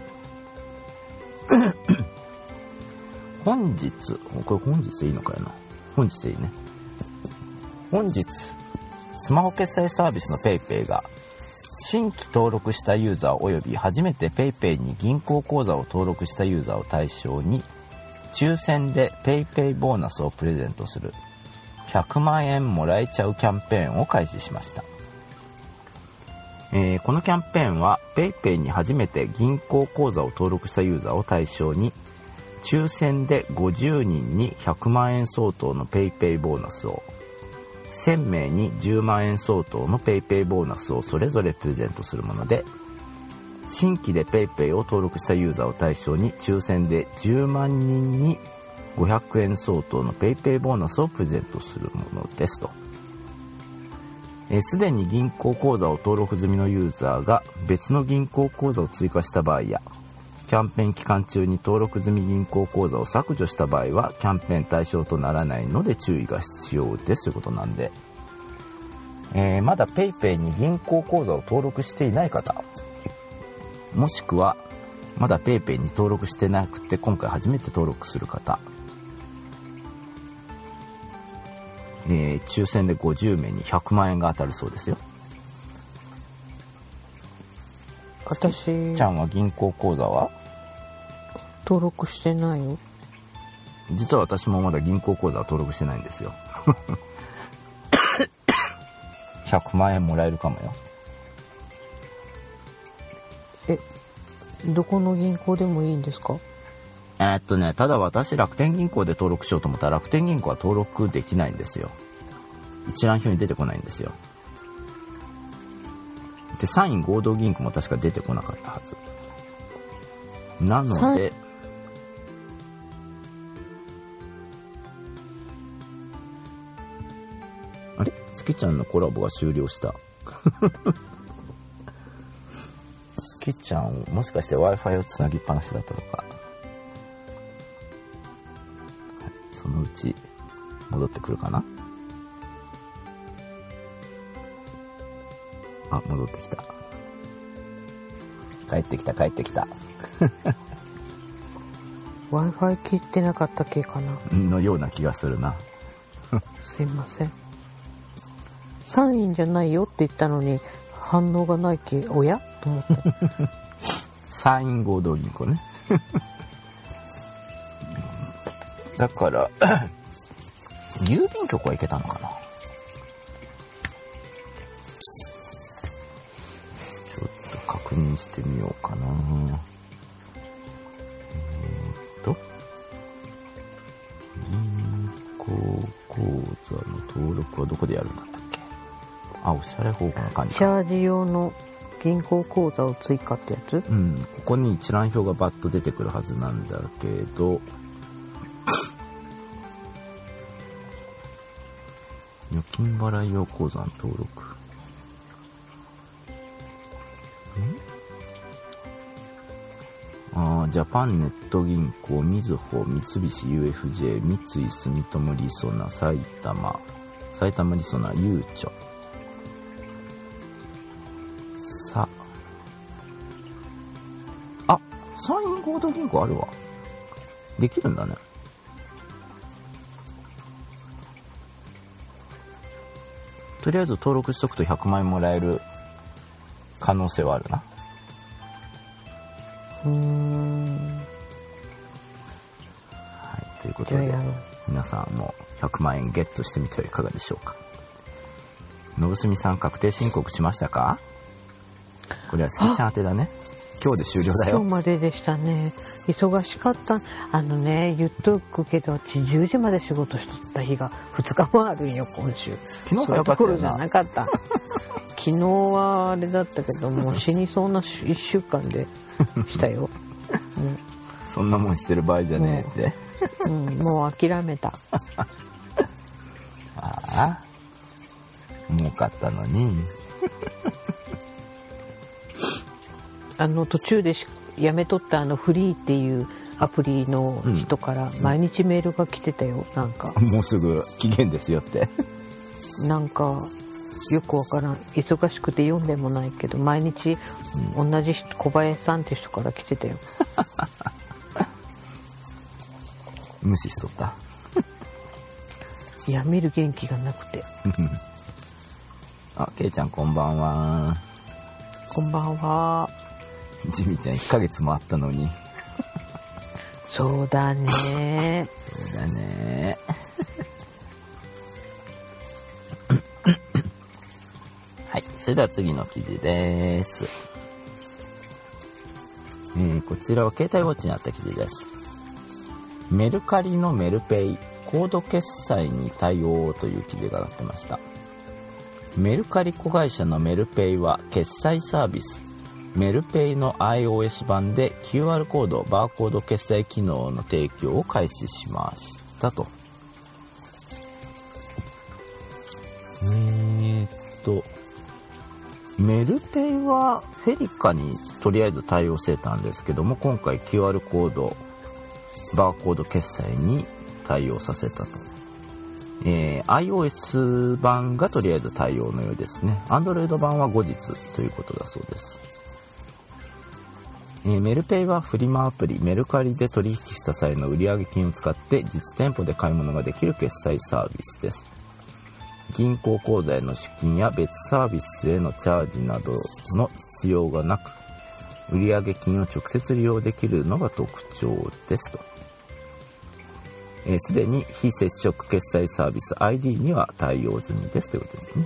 本日これ本日いいのかよな。本日いいね。本日スマホ決済サービスのペイペイが新規登録したユーザーおよび初めてペイペイに銀行口座を登録したユーザーを対象に抽選でペイペイボーナスをプレゼントするひゃくまんえんもらえちゃうキャンペーンを開始しました。えー、このキャンペーンはペイペイに初めて銀行口座を登録したユーザーを対象に抽選でごじゅうにんにひゃくまんえん相当のペイペイボーナスを、せんめいにじゅうまんえん相当のペイペイボーナスをそれぞれプレゼントするもので、新規でペイペイを登録したユーザーを対象に抽選でじゅうまんにんにごひゃくえん相当のペイペイボーナスをプレゼントするものですと。すでに銀行口座を登録済みのユーザーが別の銀行口座を追加した場合や、キャンペーン期間中に登録済み銀行口座を削除した場合はキャンペーン対象とならないので注意が必要ですということなんで、えー、まだ PayPay に銀行口座を登録していない方、もしくはまだ PayPay に登録してなくて今回初めて登録する方、えー、抽選でごじゅうめいにひゃくまんえんが当たるそうですよ。 私ちゃんは銀行口座は登録してないよ。 実は私もまだ銀行口座は登録してないんですよ。ひゃくまんえんもらえるかもよ。 え、どこの銀行でもいいんですか？ えー、っとね、ただ私楽天銀行で登録しようと思ったら楽天銀行は登録できないんですよ。一覧表に出てこないんですよ。で、サイン合同銀行も確か出てこなかったはず。なので、あれ？スケちゃんのコラボが終了した。スケちゃん、もしかして Wi-Fi をつなぎっぱなしだったとか。そのうち戻ってくるかな。あ、戻ってきた。帰ってきた帰ってきた。 Wi-Fi 切ってなかった系かなのような気がするな。 すいません。サインじゃないよって言ったのに反応がない系、おやと思って。 サイン合同銀行ね。だから郵便局は行けたのかな。ちょっと確認してみようかな。えー、っと銀行口座の登録はどこでやるんだったっけ。あ、おしゃれ方法の管理か。 チャージ用の銀行口座を追加ってやつ。 うん、ここに一覧表がバッと出てくるはずなんだけど、預金払い用口座の登録。んあジャパンネット銀行、みずほ、三菱 ユーエフジェー、三井住友りそな、埼玉、埼玉りそな、ゆうちょ。さ、あ、サイン合同銀行あるわ。できるんだね。 とりあえず登録しとくとひゃくまんえんもらえる可能性はあるな。 うーん。 はい、ということで皆さんもひゃくまんえんゲットしてみてはいかがでしょうか。のぶすみさん、確定申告しましたか？これはすきちゃん宛てだね。今日で終了だよ。 今日まででしたね。忙しかった。あのね、言っとくけど、私じゅうじまで仕事しとった日がふつかもあるんよ、今週。 昨日早かったよな。 そういうところじゃなかった。昨日はあれだったけど、もう死にそうないっしゅうかんでしたよ。うん、 そんなもんしてる場合じゃねえって。 うん、もう諦めた。 ああ、儲かったのに。 あの途中でしやめとったあのフリーっていうアプリの人から毎日メールが来てたよ。なんかもうすぐ期限ですよってなんかよくわからん、忙しくて読んでもないけど毎日同じ人、小林さんって人から来てたよ。 無視しとった。 やめる元気がなくて。 あ、けいちゃんこんばんは。 こんばんは。 ジミちゃんいっかげつもあったのに。 そうだね。 そうだね。はい、それでは次の記事です。えー、こちらは携帯ウォッチにあった記事です。メルカリのメルペイコード決済に対応という記事が載ってました。メルカリ子会社のメルペイは決済サービスメルペイの iOS 版で キューアール コードバーコード決済機能の提供を開始しましたと。えーっとメルペイはフェリカにとりあえず対応してたんですけども、今回 キューアール コードバーコード決済に対応させたと。えー、iOS 版がとりあえず対応のようですね。 Android 版は後日ということだそうです。えー、メルペイはフリマアプリメルカリで取引した際の売上金を使って実店舗で買い物ができる決済サービスです。銀行口座への出金や別サービスへのチャージなどの必要がなく、売上金を直接利用できるのが特徴ですと。すで、えー、に非接触決済サービス アイディー には対応済みですということですね。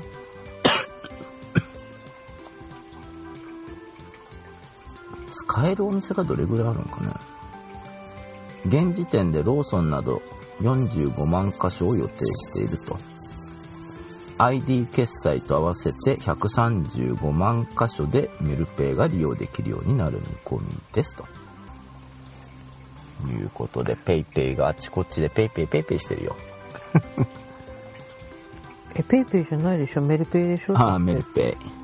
使えるお店がどれぐらいあるのかね。現時点でローソンなどよんじゅうごまん箇所を予定していると。アイディー 決済と合わせてひゃくさんじゅうごまん箇所でメルペイが利用できるようになる見込みですということで、ペイペイがあちこちでペイペイペイペイしてるよ。 え、ペイペイじゃないでしょ、メルペイでしょ。 ああ、メルペイ。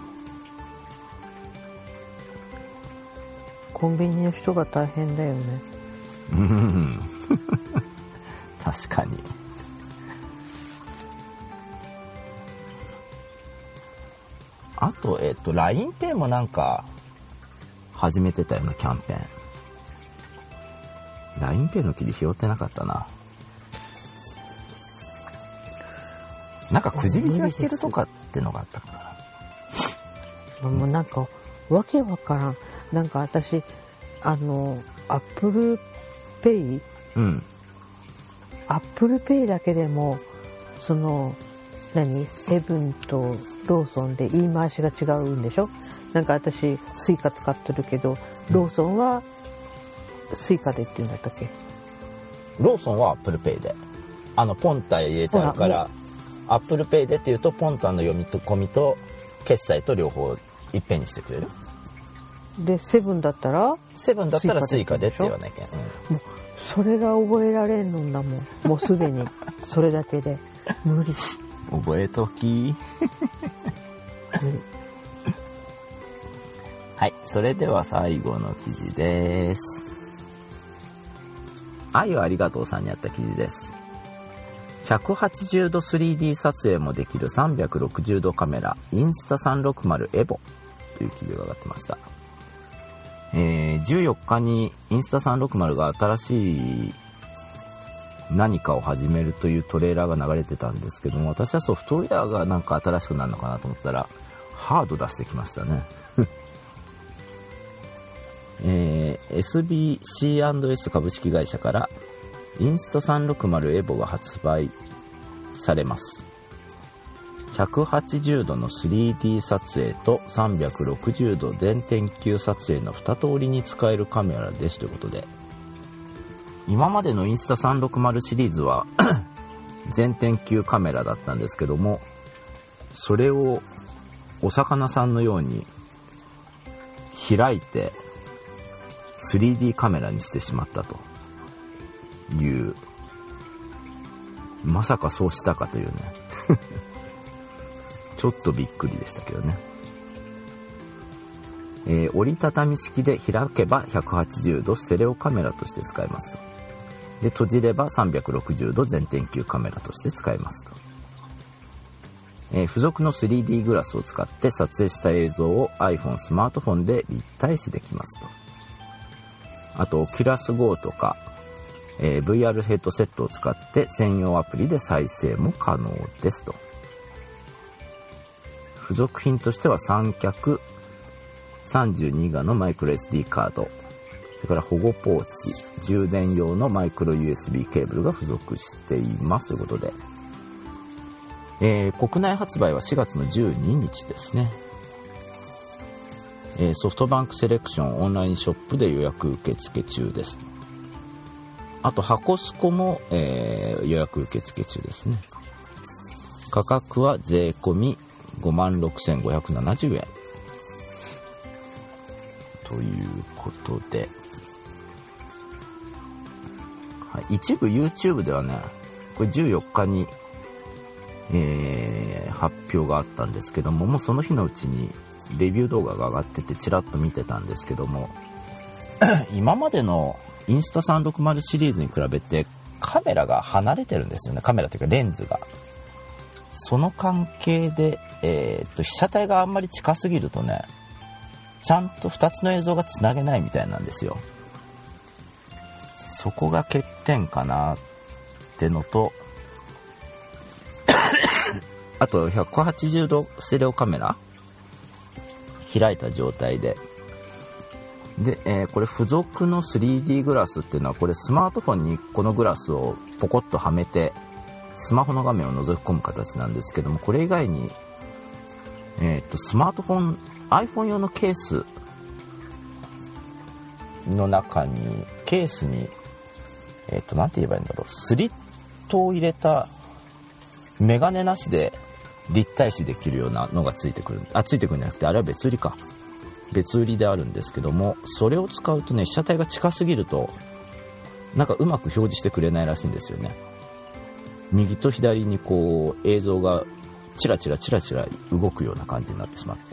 コンビニの人が大変だよね。 うん。確かに。あと、えっと、ラインペイ もなんか、始めてたようなキャンペーン。ラインペイ の記事拾ってなかったな。なんかくじ引きが引けるとかってのがあったかな。 もうなんか、わけわからん。なんか私、あの、アップルペイ、 うん。 アップルペイだけでも、その、何セブンとローソンで言い回しが違うんでしょ。なんか私スイカ使ってるけど、ローソンはスイカでって言うんだったっけ。 ローソンはアップルペイで、あのポンタ入れてあるから、アップルペイでっていうとポンタの読み込みと決済と両方いっぺんにしてくれる。 でセブンだったらセブンだったらスイカでって言わなきゃ、 うん、もうそれが覚えられんのんだもん。もうすでにそれだけで無理。 覚えとき。はい、それでは最後の記事です。愛をありがとうさんにあった記事です。ひゃくはちじゅうど スリーディー 撮影もできるさんびゃくろくじゅうどカメラインスタさんろくまるエボという記事が上がってました。えー、じゅうよっかにインスタさんろくまるが新しい何かを始めるというトレーラーが流れてたんですけども、私はソフトウェアがなんか新しくなるのかなと思ったらハード出してきましたね。えー、エスビーシーアンドエス 株式会社からインスタさんろくまるエボが発売されます。ひゃくはちじゅうどの スリーディー 撮影とさんびゃくろくじゅうど全天球撮影のに通りに使えるカメラですということで、今までのインスタさんろくまるシリーズは全天球カメラだったんですけども、それをお魚さんのように開いて スリーディー カメラにしてしまったという、まさかそうしたかというねちょっとびっくりでしたけどね。えー、折りたたみ式で開けばひゃくはちじゅうどステレオカメラとして使えますと。で、閉じればさんびゃくろくじゅうど全天球カメラとして使えますと。えー、付属の スリーディー グラスを使って撮影した映像を iPhone、スマートフォンで立体視できますと。あと、オキュラスゴーとか、えー、ブイアール ヘッドセットを使って専用アプリで再生も可能ですと。付属品としては三脚、さんじゅうにギガのマイクロ エスディー カード、それから保護ポーチ、充電用のマイクロ ユーエスビー ケーブルが付属していますということで、えー、国内発売はしがつのじゅうににちですね。えー、ソフトバンクセレクションオンラインショップで予約受付中です。あと、ハコスコも、えー、予約受付中ですね。価格は税込みごまんろくせんごひゃくななじゅうえんということで、はい、一部 YouTube ではね、これじゅうよっかに、えー、発表があったんですけども、もうその日のうちにレビュー動画が上がっててちらっと見てたんですけども今までのインスタさんろくまるシリーズに比べてカメラが離れてるんですよね。カメラというかレンズが、その関係で、えー、っと被写体があんまり近すぎるとね、ちゃんとふたつの映像がつなげないみたいなんですよ。そこが欠点かなってのとあとひゃくはちじゅうどステレオカメラ開いた状態でで、えー、これ付属の スリーディー グラスっていうのは、これスマートフォンにこのグラスをポコッとはめてスマホの画面を覗き込む形なんですけども、これ以外に、えー、っとスマートフォン iPhone 用のケースの中にケースにえー、っとなんて言えばいいんだろう、スリットを入れたメガネなしで立体視できるようなのがついてくる。あ、ついてくるんじゃなくて、あれは別売りか。別売りであるんですけども、それを使うとね、被写体が近すぎるとなんかうまく表示してくれないらしいんですよね。右と左にこう映像がチラチラチラチラ動くような感じになってしまって、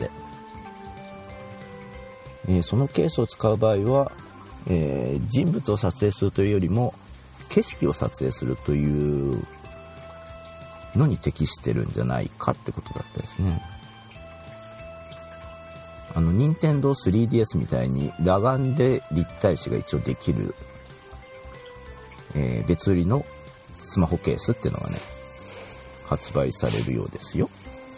えー、そのケースを使う場合は、えー、人物を撮影するというよりも景色を撮影するというのに適してるんじゃないかってことだったですね。あの任天堂 スリーディーエス みたいに裸眼で立体視が一応できる、えー、別売りのスマホケースっていうのがね発売されるようですよ。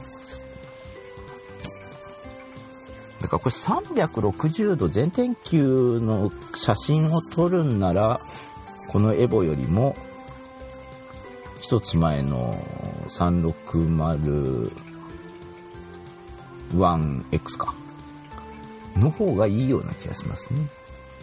だからこれさんびゃくろくじゅうど全天球の写真を撮るんなら、このエボよりも一つ前のさんろくまるワンエックス かの方がいいような気がしますね。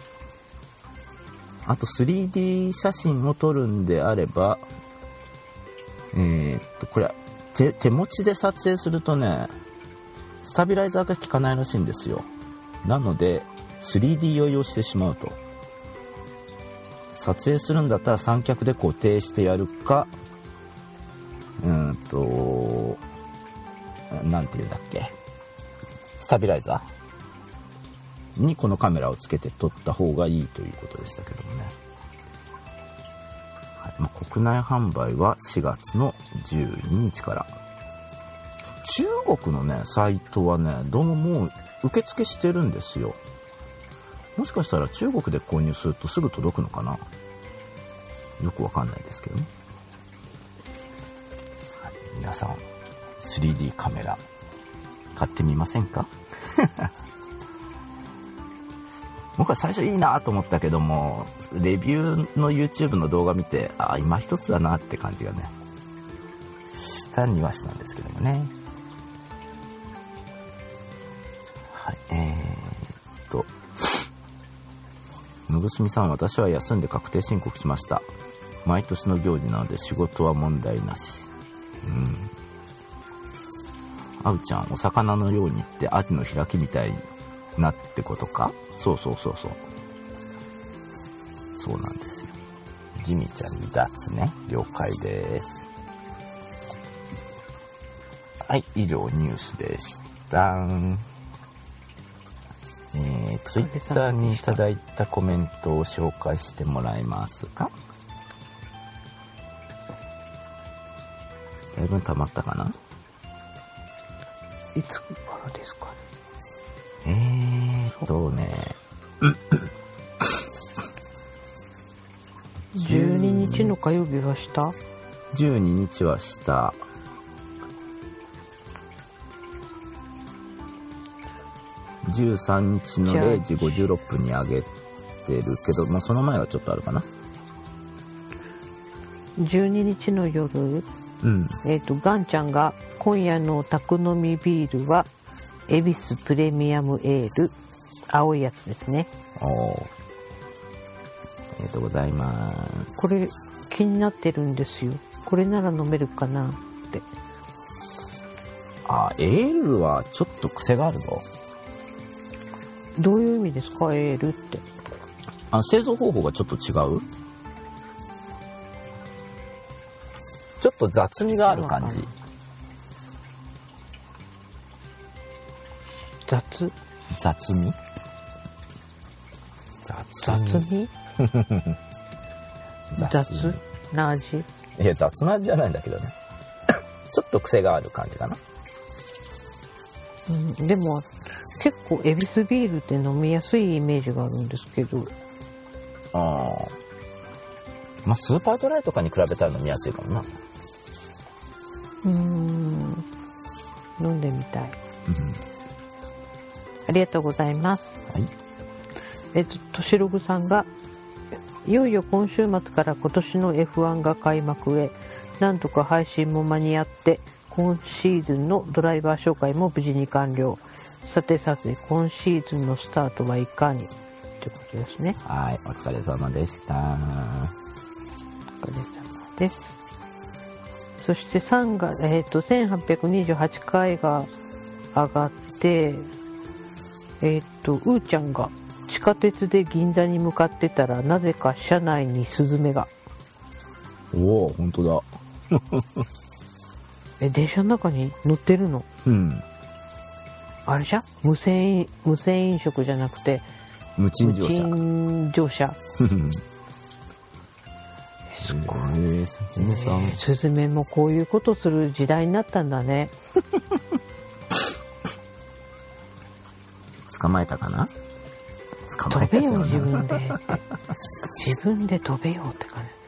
あと スリーディー 写真を撮るんであれば、えー、っとこれ手、手持ちで撮影するとね、スタビライザーが効かないらしいんですよ。なので スリーディー 用意をしてしまうと、撮影するんだったら三脚で固定してやるか、うんとなんていうんだっけ、スタビライザーにこのカメラをつけて撮った方がいいということでしたけどもね。はい、まあ、国内販売はしがつのじゅうににちから。中国のねサイトはねどうももう受付してるんですよ。もしかしたら中国で購入するとすぐ届くのかな。 よくわかんないですけどね。はい、皆さん スリーディー カメラ買ってみませんか？僕は最初いいなと思ったけども、レビューの YouTube の動画見て、あ、今一つだなって感じがねしたにはしたんですけどもね。はい、えーっとむぐすみさん、私は休んで確定申告しました。毎年の行事なので仕事は問題なし。うん。あうちゃん、お魚のようにってアジの開きみたいなってことか？そうそうそうそう。そうなんですよ。ジミちゃんに脱ね。了解です。はい、以上ニュースでした。えー、ツイッターにいただいたコメントを紹介してもらえますか？だいぶ溜まったかな？ いつからですかね。 えーっとねじゅうににちの火曜日は下？ じゅうににちは下。じゅうさんにちのれいじごじゅうろっぷんに上げてるけど、まあ、その前はちょっとあるかな。 じゅうににちの夜、 うん、 えっとガンちゃんが今夜の宅飲みビールは恵比寿プレミアムエール、青いやつですね。 おー、ありがとうございます。 これ気になってるんですよ。これなら飲めるかなって。 あ、エールはちょっと癖があるぞ。 どういう意味ですか、エールって。 あの製造方法がちょっと違う。ちょっと雑味がある感じ。 雑雑味雑味雑な味。 いや、雑な味じゃないんだけどね。ちょっと癖がある感じかな。 うん、でも結構エビスビールって飲みやすいイメージがあるんですけど。 ああ、まあスーパードライとかに比べたら飲みやすいかもな。 うーん、飲んでみたい。 うん、 ありがとうございます。 はい。 えっととしログさんが、いよいよ今週末から今年の エフワン が開幕へ、なんとか配信も間に合って今シーズンのドライバー紹介も無事に完了。さてさて、今シーズンのスタートはいかにということですね。 はい、お疲れ様でした。 お疲れ様です。そしてさんがつ、えっとせんはっぴゃくにじゅうはちかいが上がって、えっとうーちゃんが地下鉄で銀座に向かってたら、なぜか車内にスズメが。 おお、本当だ。 え、電車の中に乗ってるの？ うん。 あれじゃ？無線無線飲食じゃなくて無賃乗車。 無賃乗車。 すごい。えー、スズメさん。 スズメもこういうことする時代になったんだね。 捕まえたかな？捕まえた飛べよ自分でって。自分で飛べよってかね。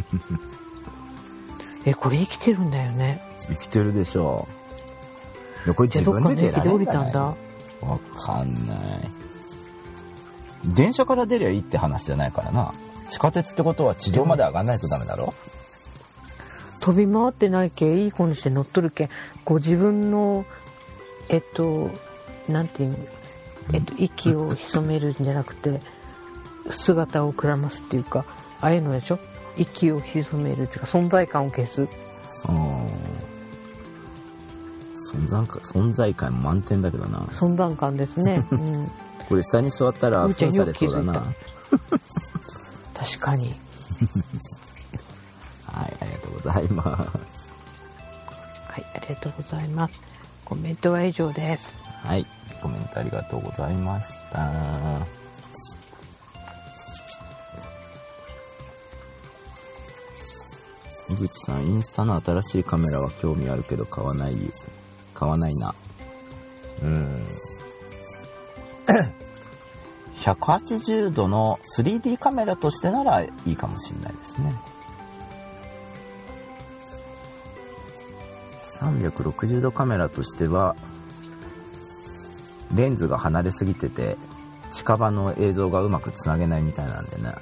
え、これ生きてるんだよね。 生きてるでしょう。これ自分で出られるんじゃない？ わかんない。電車から出りゃいいって話じゃないからな。地下鉄ってことは地上まで上がんないとダメだろ。 飛び回ってないけ、いい子にして乗っとるけ、こう自分のえっとなんていうの、えっと息を潜めるんじゃなくて姿をくらますっていうか、ああいうのでしょ。息を潜めるっていうか、存在感を消す。 存在感、存在感満点だけどな。 存在感ですね。うん、これ下に座ったら噴されそうだな。 確かに。 はい、ありがとうございます。 はい、ありがとうございます。コメントは以上です。 はい、コメントありがとうございました。井口さん、インスタの新しいカメラは興味あるけど買わないよ。買わないな。うーん。ひゃくはちじゅうどの スリーディー カメラとしてならいいかもしれないですね。 さんびゃくろくじゅうどカメラとしてはレンズが離れすぎてて近場の映像がうまくつなげないみたいなんでね。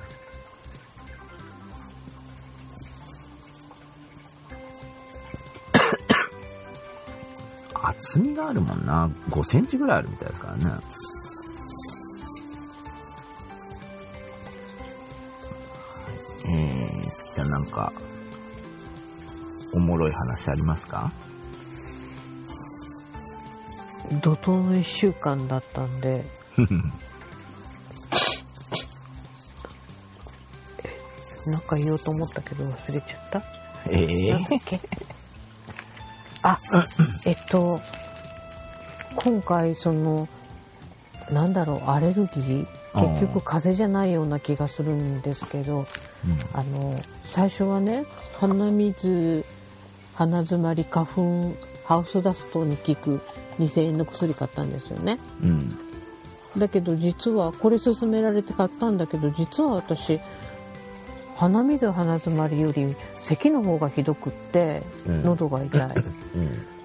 厚みがあるもんな。ごセンチぐらいあるみたいですからね。えー、好きななんかおもろい話ありますか？ 怒涛のいっしゅうかんだったんでなんか言おうと思ったけど忘れちゃった。 えー、 なんだっけあえっと今回そのなんだろうアレルギー結局風邪じゃないような気がするんですけど、うん、あの最初はね鼻水鼻づまり花粉ハウスダストに効くにせんえんの薬買ったんですよね、うん、だけど実はこれ勧められて買ったんだけど実は私鼻水鼻づまりより咳の方がひどくって喉が痛い、うん、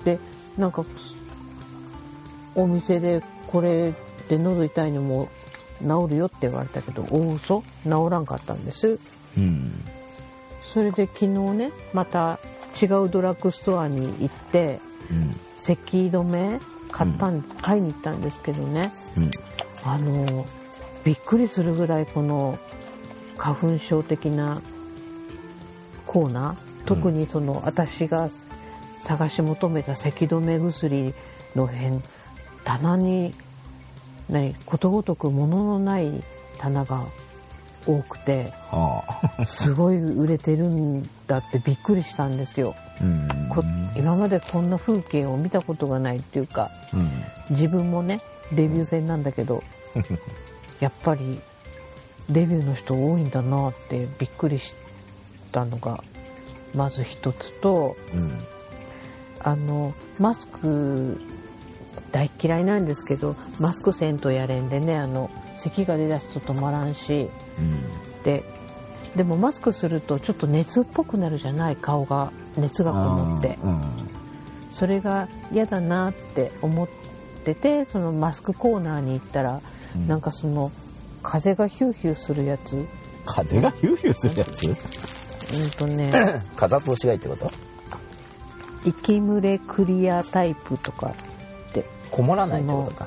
でなんかお店でこれで喉痛いのも治るよって言われたけど大嘘治らんかったんです、うん、それで昨日ねまた違うドラッグストアに行って、うん、咳止め買ったん、うん、買いに行ったんですけどね、うん、あのびっくりするぐらいこの花粉症的なコーナー特にその、うん、私が探し求めた咳止め薬の辺棚に何ことごとく物のない棚が多くて、はあ、すごい売れてるんだってびっくりしたんですよ。うんこ今までこんな風景を見たことがないっていうか、うん、自分もねデビュー戦なんだけどやっぱりデビューの人多いんだなってびっくりしたのがまず一つと、うん、あのマスク大嫌いなんですけどマスクせんとやれんでねあの咳が出だすと止まらんし、うん、ででもマスクするとちょっと熱っぽくなるじゃない顔が熱がこもって、うん、それが嫌だなって思っててそのマスクコーナーに行ったら、うん、なんかその風がヒューヒューするやつ風がヒューヒューするやつうんとね風通しがいいってこと息蒸れクリアタイプとかってこもらないってことか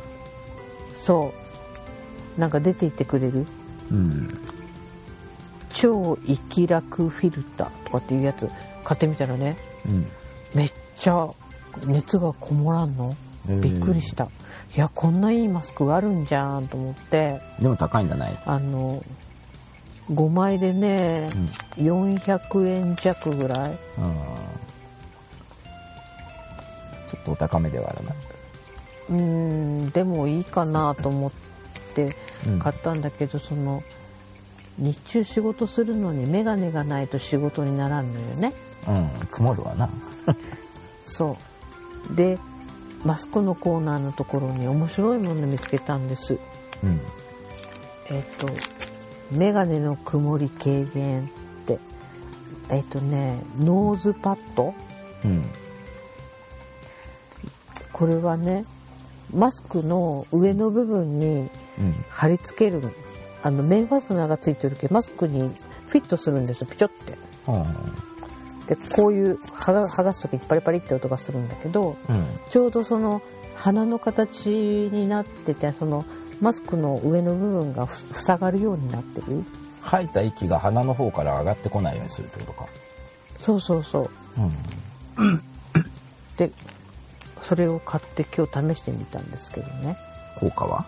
そうなんか出ていってくれる、うん、超息楽フィルターとかっていうやつ買ってみたらね、うん、めっちゃ熱がこもらんのびっくりした。いやこんないいマスクがあるんじゃんと思ってでも高いんじゃないあのごまいでね、うん、よんひゃくえん弱ぐらい、うん、 ちょっとお高めではあるなうんでもいいかなと思って買ったんだけど、うん、その日中仕事するのに眼鏡がないと仕事にならんのよねうん曇るわなそうでマスクのコーナーのところに面白いもの見つけたんです、うん、えっと眼鏡の曇り軽減ってえっとねノーズパッド、うん、これはねマスクの上の部分に貼り付ける、うん、あの面ファスナーがついてるけどマスクにフィットするんですピチョって、うんでこういう剥が、剥がす時にパリパリって音がするんだけど、うん、ちょうどその鼻の形になっててそのマスクの上の部分が塞がるようになってる吐いた息が鼻の方から上がってこないようにするってことかそうそうそう、うん、でそれを買って今日試してみたんですけどね効果は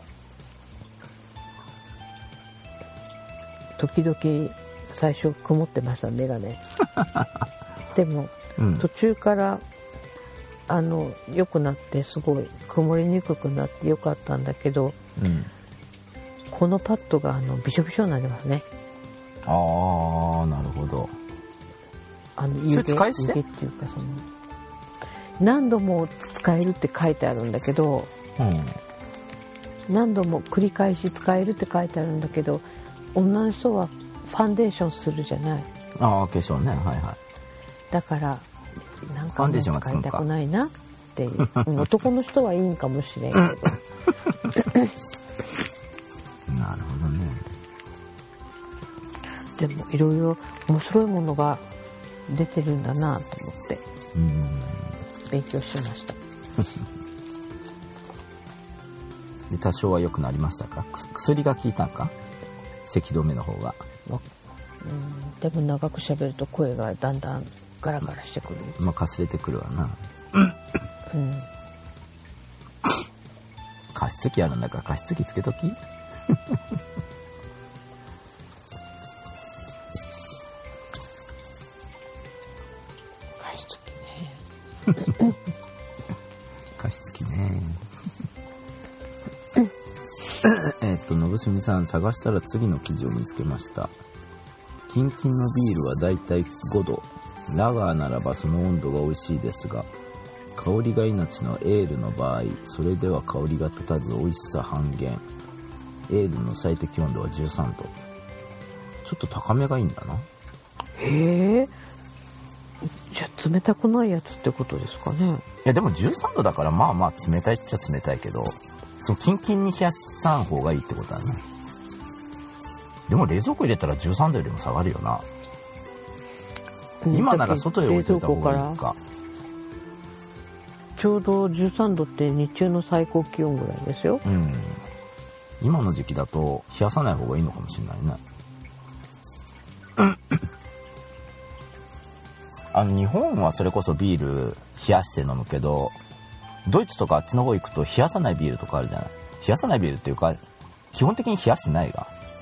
時々最初曇ってました目がねでも、うん、途中からあの良くなってすごい曇りにくくなって良かったんだけど、うん、このパッドがあのびしょびしょになりますねああなるほどあの湯気、湯気っていうかその何度も使えるって書いてあるんだけど、うん、何度も繰り返し使えるって書いてあるんだけど女の人はファンデーションするじゃないああ化粧ねはいはいだからなんかもう使いたくないなっていう男の人はいいんかもしれんけどなるほどね。 でもいろいろ面白いものが出てるんだなと思ってうん勉強しましたで多少は良くなりましたか？薬が効いたんか？咳止めの方が。 うんでも長く喋ると声がだんだんガラガラしてくる。 まあかすれてくるわな。 うん加湿器あるんだから加湿器つけとき加湿器ね加湿器ねえっとのぶすみさん、探したら次の記事を見つけました。キンキンのビールはだいたいごど、ラガーならばその温度が美味しいですが、香りが命のエールの場合、それでは香りが立たず美味しさ半減。エールの最適温度はじゅうさんど。ちょっと高めがいいんだな。 へえ。じゃあ冷たくないやつってことですかね。 いやでもじゅうさんどだからまあまあ冷たいっちゃ冷たいけど、そのキンキンに冷やさん方がいいってことだね。でも冷蔵庫入れたらじゅうさんどよりも下がるよな。今なら外へ置いといた方がいいか。 ちょうどじゅうさんどって日中の最高気温ぐらいですよ。 うん。今の時期だと冷やさない方がいいのかもしれないね。あの日本はそれこそビール冷やして飲むけど、ドイツとかあっちの方行くと冷やさないビールとかあるじゃない。冷やさないビールっていうか基本的に冷やしてないが。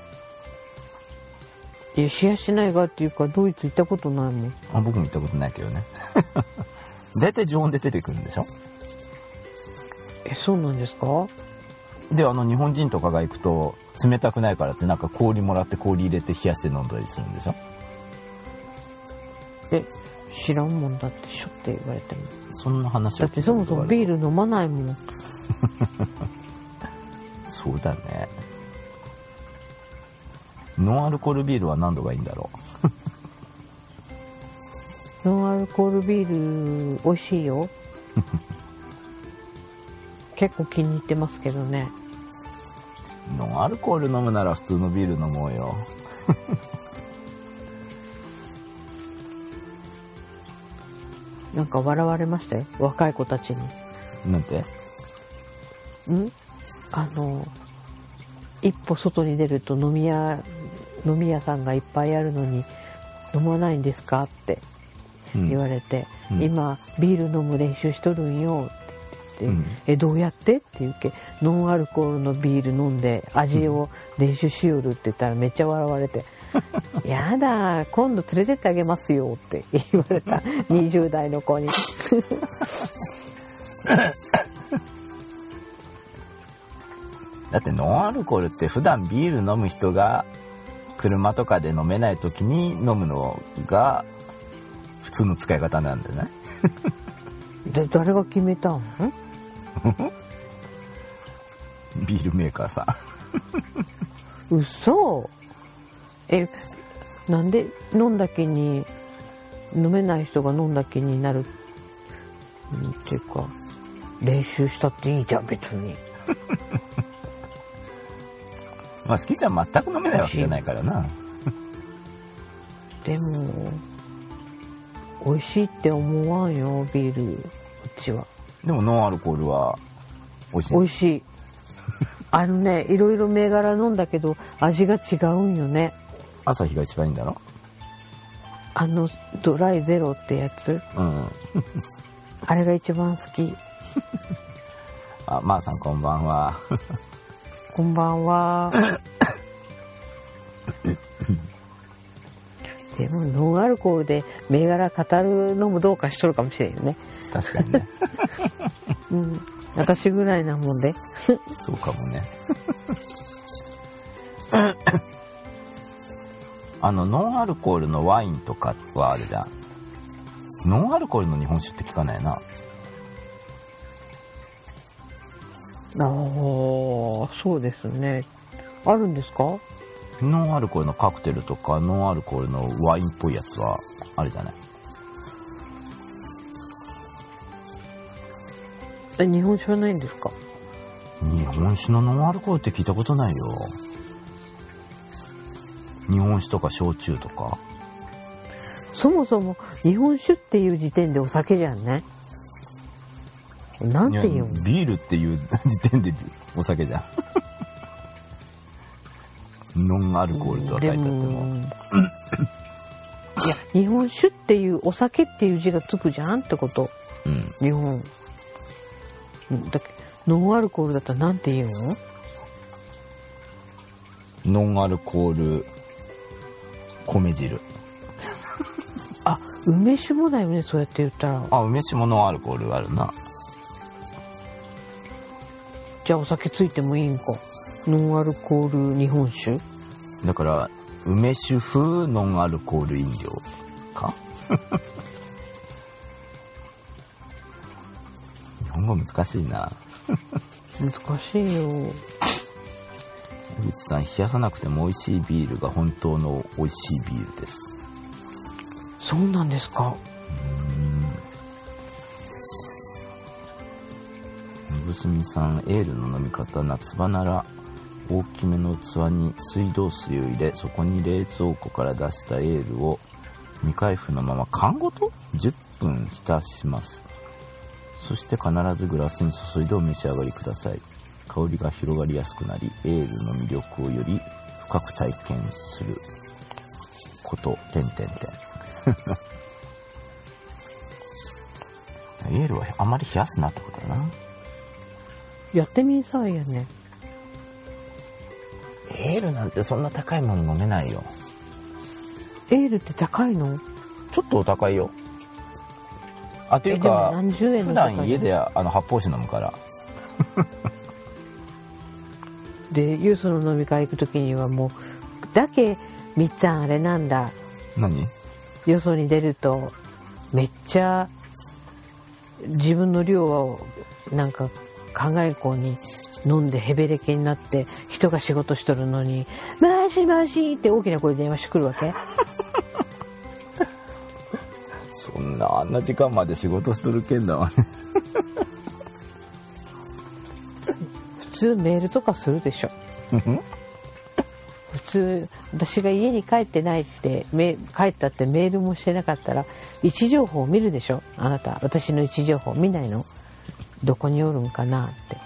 いや冷やしないがっていうかドイツ行ったことないもん。 あ、僕も行ったことないけどね。だいたい常温で出てくるんでしょ。 え、そうなんですか？ で、あの日本人とかが行くと冷たくないからってなんか氷もらって氷入れて冷やして飲んだりするんでしょ。 え、知らんもんだってしょって言われても。 そんな話だってそもそもビール飲まないもん。 そうだね。ノンアルコールビールは何度がいいんだろう。ノンアルコールビール美味しいよ。結構気に入ってますけどね。 ノンアルコール飲むなら普通のビール飲もうよ。 なんか笑われましたよ、若い子たちに。 なんて？ ん？あの一歩外に出ると飲み屋飲み屋さんがいっぱいあるのに飲まないんですかって言われて、うん、今ビール飲む練習しとるんよって言って、うん、えどうやってって言うけ、ノンアルコールのビール飲んで味を練習しよるって言ったらめっちゃ笑われてやだ今度連れてってあげますよって言われたにじゅう代の子にだってノンアルコールって普段ビール飲む人が車とかで飲めない時に飲むのが普通の使い方なんだよね。 で誰が決めたん？ ビールメーカーさん。嘘？え、なんで飲んだ気に飲めない人が飲んだ気になるっていうか、練習したっていいじゃん別に。 まあ好きじゃ全く飲めないわけじゃないからな。 でも美味しいって思わんよビールうちは。 でもノンアルコールは美味しい。 美味しい。あのね、いろいろ銘柄飲んだけど味が違うんよね。 朝日が一番いいんだろ。 あのドライゼロってやつ。うん。あれが一番好き。 あ、まーさんこんばんは。 こんばんは。でもノンアルコールで銘柄語るのもどうかしとるかもしれんよね。 確かにね。 うん、私ぐらいなもんで。 そうかもね。あのノンアルコールのワインとかはあるじゃん。ノンアルコールの日本酒って聞かないな。ああ、そうですね。あるんですか？ ノンアルコールのカクテルとかノンアルコールのワインっぽいやつはあるじゃない。 え、日本酒はないんですか？ 日本酒のノンアルコールって聞いたことないよ。日本酒とか焼酎とか。 そもそも日本酒っていう時点でお酒じゃんね。なんていうの？ ビールっていう時点でお酒じゃん。ノンアルコールとは書いてあっても。 いや、日本酒っていうお酒っていう字がつくじゃんってこと。 うん。 日本。だけノンアルコールだったらなんて言うの？ ノンアルコール米汁。 あ、梅酒もだよね、そうやって言ったら。 あ、梅酒もノンアルコールあるな。 じゃあお酒ついてもいいんか。ノンアルコール日本酒だから梅酒風ノンアルコール飲料か。日本語難しいな。 難しいよ。 江口さん、冷やさなくても美味しいビールが本当の美味しいビールです。 そうなんですか。 ぶすみさん、エールの飲み方、夏場なら大きめの器に水道水を入れ、そこに冷蔵庫から出したエールを未開封のまま缶ごとじゅっぷん浸します。そして必ずグラスに注いでお召し上がりください。香りが広がりやすくなり、エールの魅力をより深く体験すること点々点エールはあまり冷やすなってことだな。 やってみんさいやね。 エールなんてそんな高いもの飲めないよ。 エールって高いの？ ちょっとお高いよ。あ、っていうか普段家であの発泡酒飲むからでユースの飲み会行く時にはもうだけみっつぁんあれなんだ。 何？ よそに出るとめっちゃ自分の量をなんか考える子に飲んでヘベレケになって人が仕事しとるのにマシマシって大きな声で電話してくるわけ。 そんなあんな時間まで仕事しとるけんだわね。 普通メールとかするでしょ。普通私が家に帰ってないってめ帰ったってメールもしてなかったら位置情報を見るでしょ。あなた私の位置情報見ないの？どこにおるんかなって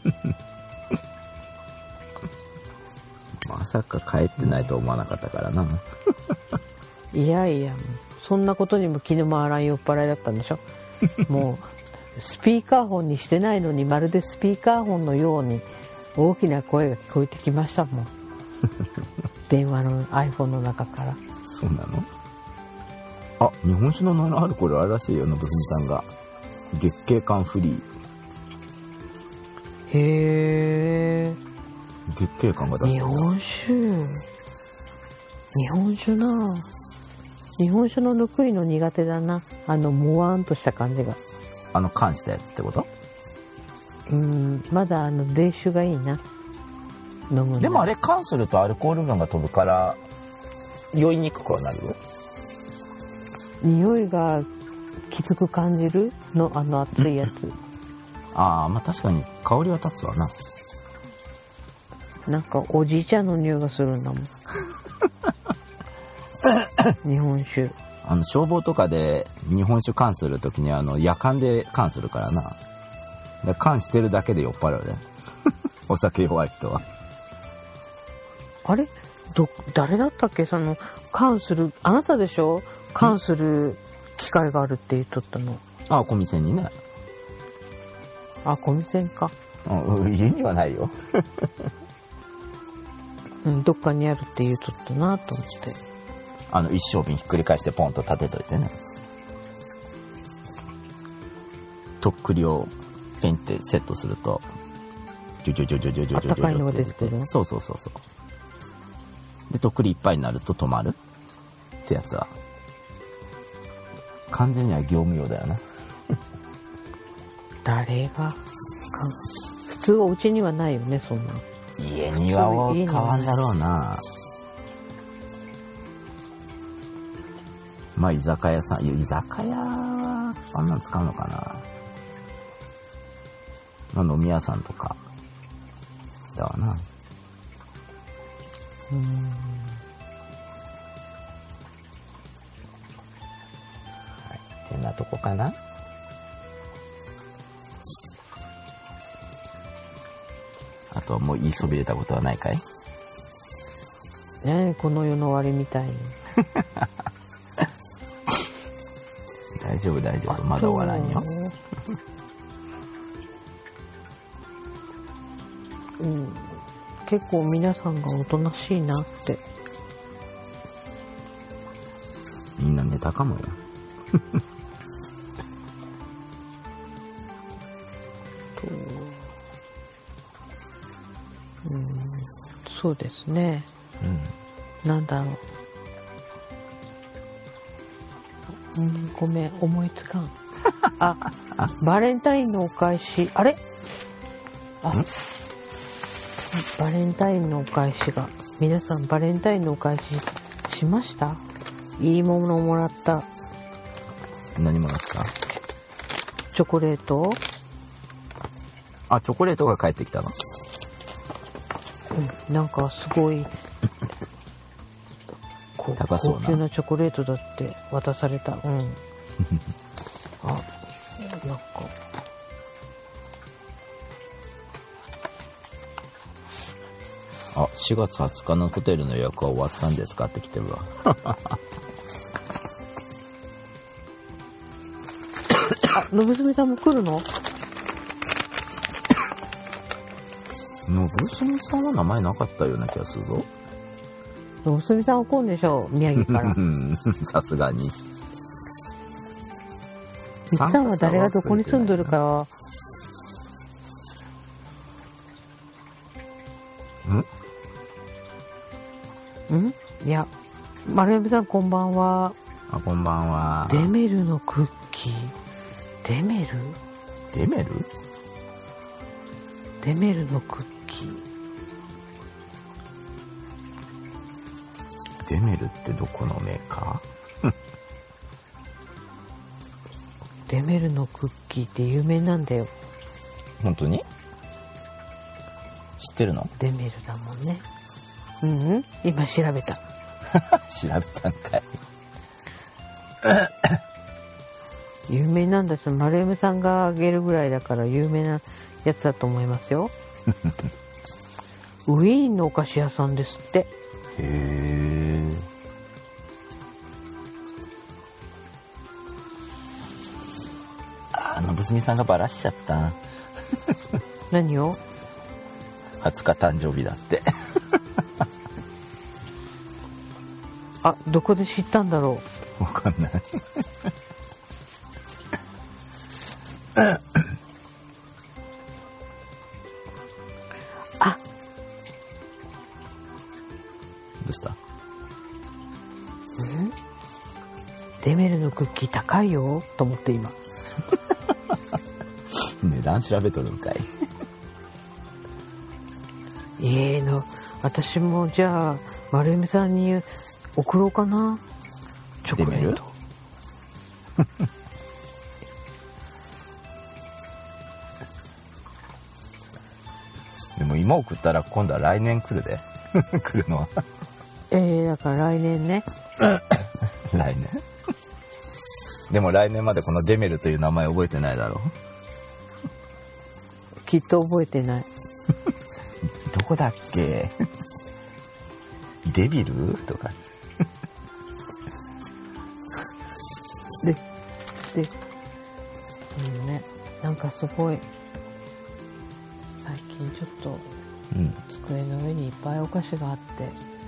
まさか帰ってないと思わなかったからな。 いやいや、そんなことにも気の回らん酔っ払いだったんでしょ。もうスピーカーフォンにしてないのにまるでスピーカーフォンのように大きな声が聞こえてきましたもん。電話の iPhone の中から。 そうなの？あ、日本酒のノンアルコールあるらしいよ、のぶすみさんが。月経感フリー。 へー。 月経感が出す。 日本酒。日本酒な。日本酒のぬくいの苦手だな。あのもわーんとした感じが。 あの缶したやつってこと？ うん、まだあの冷酒がいいな。飲む。 でもあれ缶するとアルコール分が飛ぶから酔いにくくはなるよ。 匂いがきつく感じるの、あの熱いやつ。 ああ、まあ確かに香りは立つわな。 なんかおじいちゃんの匂いがするんだもん。日本酒。 あの消防とかで日本酒缶するときにあの夜間で缶するからな。だから缶してるだけで酔っ払うね。お酒弱い人は。 あれど誰だったっけ、その缶するあなたでしょ。缶する機械があるって言っとったの。 ああ、小店にね。 あ、小店か。 うん、家にはないよ。 うん、どっかにあるって言っとったなと思って。 あの一升瓶ひっくり返してポンと立てといてね。とっくりをペンってセットするとジョジョジョジョジョジョジョジョ温かいのが出てくる。 そうそうそうそう。でとっくりいっぱいになると止まるってやつは完全には業務用だよな。 誰が普通はお家にはないよね、そんな。 家には変わんだろうな。まあ居酒屋さん、いや居酒屋はあんなの使うのかな。 まあ、飲み屋さんとかだわな。 うん。 てなとこかな。あとはもう言いそびれたことはないかい？ ねえ、この世の終わりみたいに。 大丈夫大丈夫、まだ終わらんよ。 うん、結構皆さんがおとなしいなって。 みんな寝たかもよ。 と、うん、そうですね。うん、なんだろう。うん、ごめん、思いつかん。あ、バレンタインのお返し、あれ？あ、バレンタインのお返しが、皆さんバレンタインのお返ししました？いいものをもらった。 何もらった？ チョコレート？ あ、チョコレートが返ってきたの？ うん、なんかすごい高そうな高級なチョコレートだって渡された。うん。あ、なんかあ、しがつはつかのホテルの予約は終わったんですかって来てるわ。 あ、のぶすみさんも来るの？ のぶすみさんは名前なかったような気がするぞ。 のぶすみさんは来んでしょう、宮城から。 さすがに。 みっちゃんは誰がどこに住んどるかは。ん？ん？いや、丸山さんこんばんは。 あ、こんばんは。 デメルのクッキー。デメル？ デメル？ デメルのクッキー。 デメルってどこのメーカー？ デメルのクッキーって有名なんだよ。 本当に？知ってるの？ デメルだもんね。うんうん、今調べた。 調べたんかい。 有名なんだし、丸山さんがあげるぐらいだから有名なやつだと思いますよ。ウィーンのお菓子屋さんですって。 へえ。あのぶすみさんがバラしちゃった。 何を？ はつか誕生日だって。 あ、どこで知ったんだろう。わかんない。 あ、 どうした？ うん？デメルのクッキー高いよと思って今。 値段調べとるんかい。 ええの、私もじゃあ丸山さんに送ろうかな、チョコレート。 でも今送ったら今度は来年来るで。来るのは。 ええー、だから来年ね。 来年。でも来年までこのデメルという名前覚えてないだろう。きっと覚えてない。 どこだっけ？デビルとか。 で、で、うんね、なんかすごい、最近ちょっと、うん、机の上にいっぱいお菓子があって、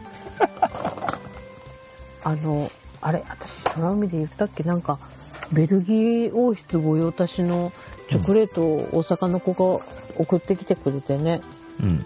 あの、あれ、私、空海で言ったっけ？なんか、ベルギー王室御用達のチョコレートを大阪の子が送ってきてくれてね。 うんうん。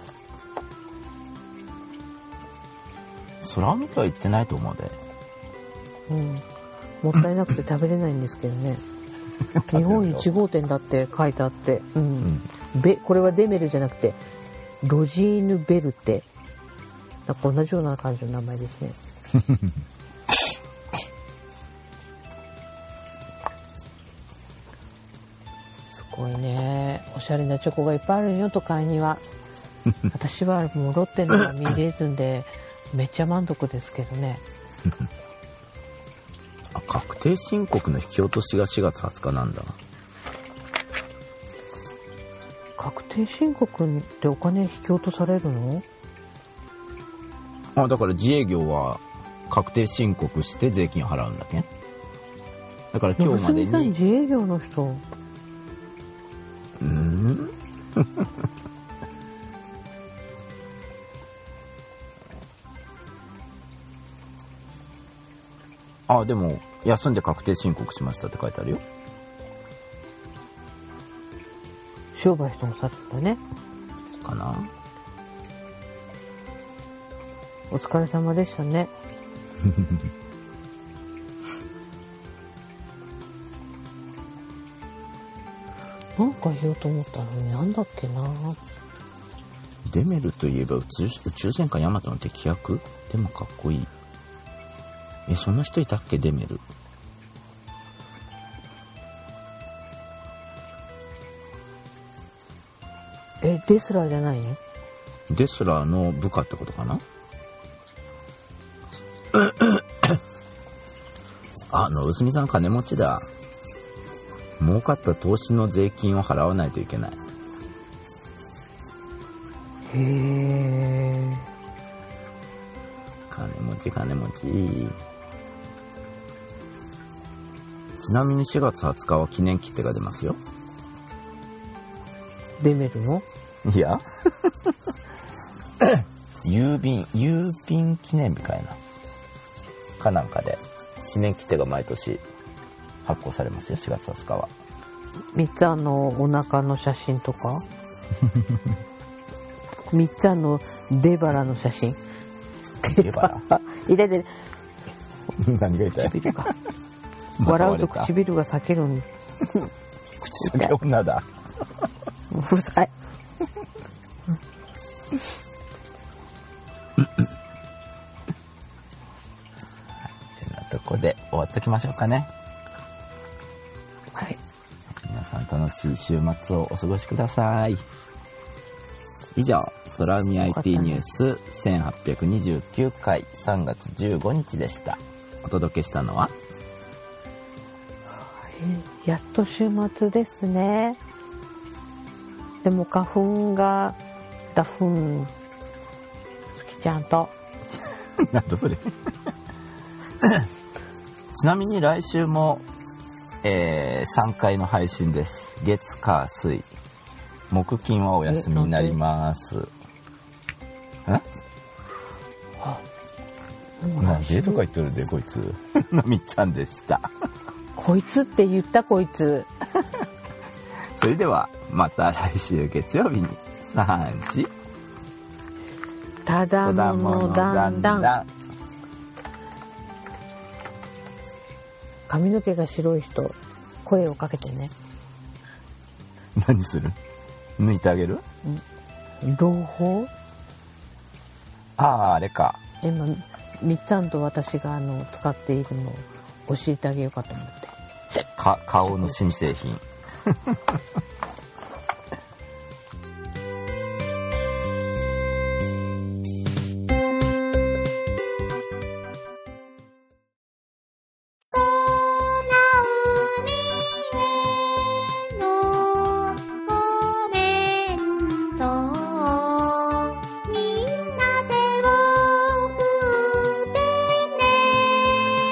空海とは言ってないと思うで。 うん。もったいなくて食べれないんですけどね。日本いち号店だって書いてあって、うん。うん、ベこれはデメルじゃなくてロジーヌ・ベルテ。なんか同じような感じの名前ですね。すごごいね、おしゃれなチョコがいっぱいあるよ都会には。私はもうロッテのが見れずんでめっちゃ満足ですけどね。 あ、確定申告の引き落としがしがつはつかなんだ。 確定申告ってお金引き落とされるの？ あ、だから自営業は確定申告して税金を払うんだっけ。だから今日までに。 娘さん自営業の人。 うーんあ、でも休んで確定申告しましたって書いてあるよ。 商売してもさるんだね。 かな。 お疲れ様でしたね。なんか言おうと思ったのになんだっけな。 デメルといえば宇宙、宇宙戦艦ヤマトの敵役でもかっこいい。え、そんな人いたっけ、デメル。 え、デスラーじゃないの？ デスラーの部下ってことかな。あの、薄見さん金持ちだ。儲かった投資の税金を払わないといけない。 へー。 金持ち金持ち。ちなみにしがつはつかは記念切手が出ますよ。 デメルの？ いや郵便郵便記念日かいなかなんかで記念切手が毎年発行されますよ。しがつはつかは。 みっつあんのお腹の写真とかみっつあんの出腹の写真。 出腹痛い痛い。 何が痛い？ 唇が笑うと唇が裂けるん。 口裂け女だ。 うるさい。 てなとこで終わっときましょうかね。 はい。 皆さん楽しい週末をお過ごしください。以上、空海 アイティー ニュースせんはっぴゃくにじゅうきゅうかいさんがつじゅうごにちでした。お届けしたのは、 やっと週末ですね。でも花粉がダフン月ちゃんとなんだそれちなみに来週も、えー、さんかいの配信です。月火水木金はお休みになります。んなんでとか言ってるでこいつのみっちゃんでしたこいつって言ったこいつそれではまた来週月曜日にさんしただものだんだん。髪の毛が白い人声をかけてね。 何する？抜いてあげる？ 朗報？ ああ、あれか。 今みっつあんと私があの使っているのを教えてあげようかと思って。 か顔の新製品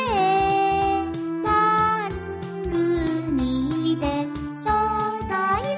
番組で紹介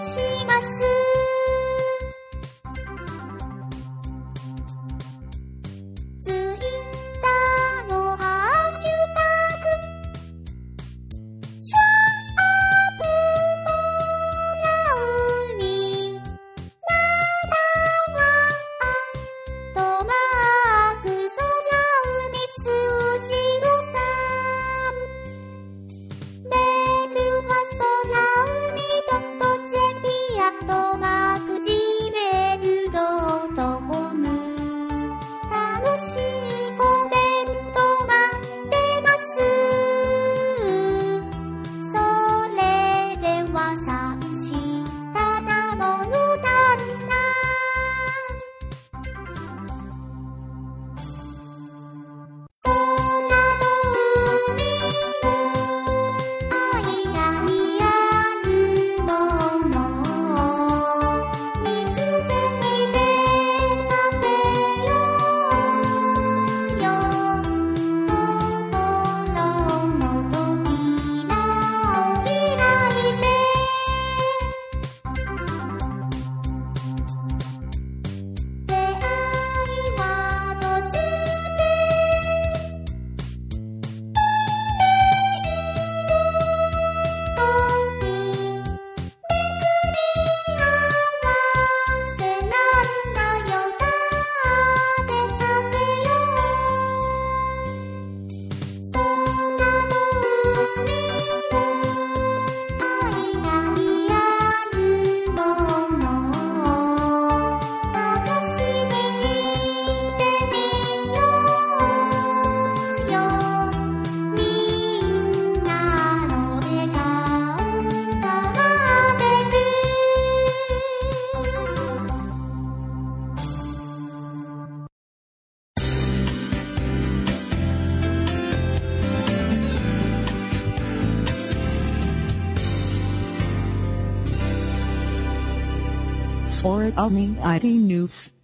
or Omni アイティー News.